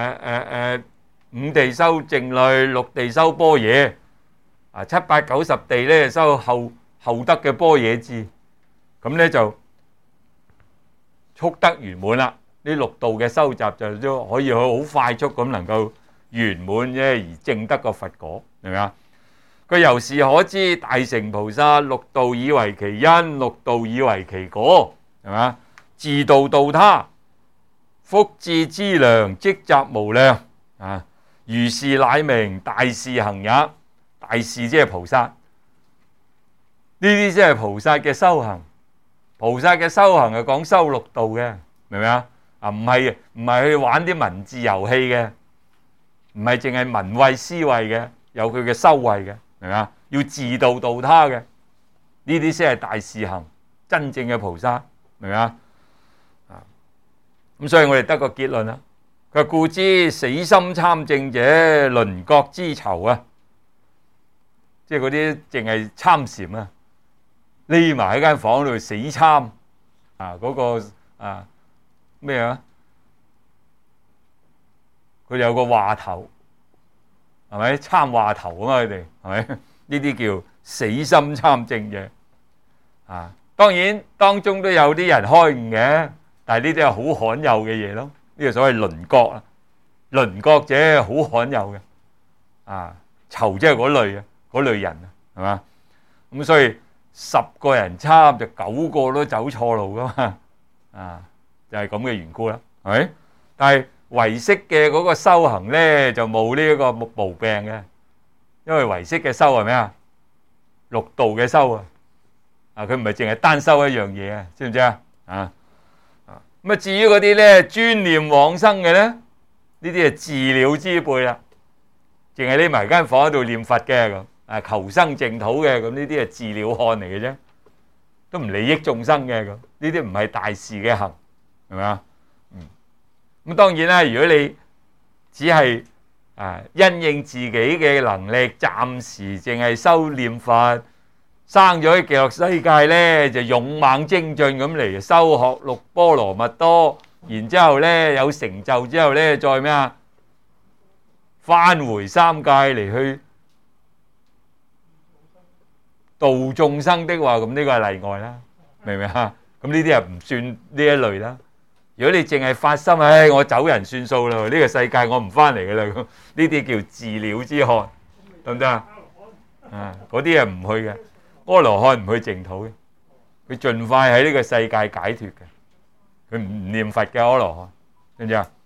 地修靜慮，六地修般若，七八九十地咧修後得嘅般若智，咁咧就速得圓滿啦。呢六道嘅修習就都可以好快速咁能夠圓滿啫，而證得個佛果，係咪啊？佢由是可知，大乘菩薩六道以為其因，六道以為其果，係嘛？自度度他，福智資糧，積集無量。如是乃名大士行也。大士即係菩薩，呢啲即係菩薩嘅修行。菩薩嘅修行係講修六道嘅，明唔明啊？唔係去玩啲文字遊戲嘅，唔係淨係文慧思維嘅，有佢嘅修慧嘅，明唔明啊？要自度度他嘅，呢啲先係大士行，真正嘅菩薩，明唔明啊？咁所以我哋得個結論啦。佢話故知死心參證者，輪覺之囚啊，即係嗰啲淨係參禪啊，匿埋喺間房度死參嗰個咩啊？佢有個話頭，係咪參話頭啊嘛？佢哋係咪？呢啲叫死心參證者當然當中都有啲人開悟嘅，但係呢啲係好罕有嘅嘢咯。呢個所謂輪覺啊，輪覺者好罕有嘅囚即係嗰類人啊，係嘛？咁所以10個人參就9個都走錯路噶嘛，就係咁嘅緣故啦，係咪？但係唯識嘅嗰個修行咧就冇呢一個毛病嘅，因為唯識嘅修係咩啊？六道嘅修佢唔係淨係單修一樣嘢啊，知唔知啊？咁啊，至於嗰啲咧專念往生嘅咧，呢啲係自了之輩啦，淨係匿埋間房喺度念佛嘅咁，求生淨土嘅咁，呢啲係自了漢嚟嘅啫，都唔利益眾生嘅咁，呢啲唔係大士嘅行，係咪啊？咁當然啦，如果你只係因應自己嘅能力，暫時淨係修念佛， 生咗喺極樂世界咧，就勇猛精進咁嚟修學六波羅蜜多，然之後咧有成就之後咧，再咩啊？返回三界嚟去度眾生的話，咁呢個係例外啦，明唔明啊？咁呢啲係唔算呢一類啦。如果你淨係發心，我走人算數啦，呢個世界我唔返嚟嘅啦，呢啲叫自了之渴，得唔得啊？嗰啲係唔去嘅。阿羅漢唔去淨土嘅，佢盡快喺呢個世界解脫嘅，佢唔念佛嘅阿羅漢，知唔知啊？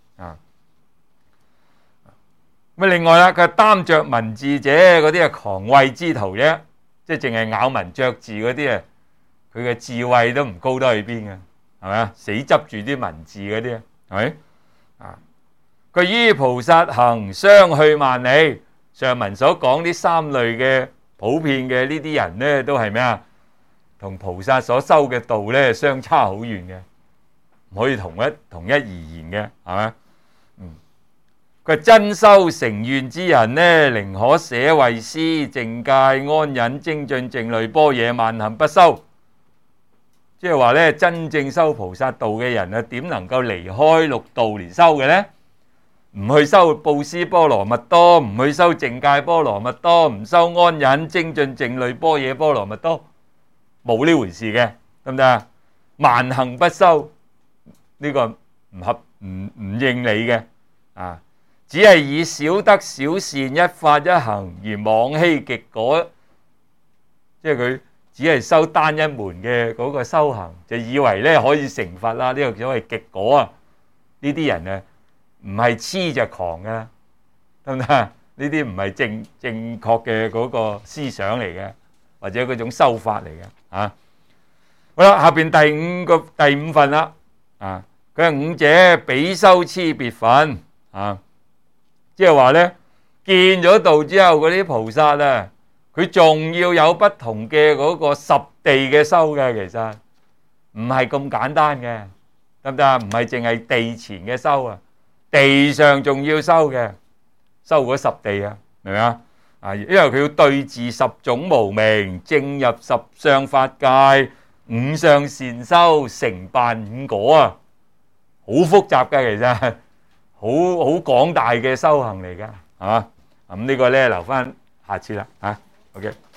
咁另外啦，佢擔着文字者嗰啲係狂慧之徒啫，即係淨係咬文嚼字嗰啲啊，佢嘅智慧都唔高得去邊嘅，係咪啊？死執住啲文字嗰啲啊，係咪啊？佢於菩薩行相去萬里，上文所講啲三類嘅普遍嘅呢啲人咧，都係咩啊？同菩薩所修嘅道咧，相差好遠嘅，唔可以同一而言嘅，係咪？佢真修成願之人咧，寧可捨慧施、淨戒、安忍、精進、靜慮、般若、萬行不修。即係話咧，真正修菩薩道嘅人啊，點能夠離開六道嚟修嘅咧？唔去修布施波羅蜜多，唔去修淨戒波羅蜜多，唔修安忍、精進、靜慮、般若波羅蜜多，冇呢回事嘅，得唔得啊？萬行不修，呢個唔應理嘅啊！只係以小德小善一法一行而妄希極果，即係佢只係修單一門嘅嗰個修行，就以為咧可以成佛啦。呢個所謂極果啊，呢啲人啊唔係痴就狂嘅，得唔得啊？呢啲唔係正確嘅嗰個思想嚟嘅，或者嗰種修法嚟嘅啊。好啦，下邊第五份啦啊，佢係五者比修差別分啊。即係話咧，見咗道之後嗰啲菩薩啊，佢仲要有不同嘅嗰個十地嘅修嘅，其實唔係咁簡單嘅，得唔得啊？唔係淨係地前嘅修啊，地上仲要修嘅，修嗰十地啊，明唔明啊？啊，因為佢要對治十種無明，正入十相法界，五相善修，成辦五果啊，好複雜嘅其實。好廣大嘅修行嚟㗎，係嘛？咁呢個咧留翻下次啦，嚇，OK。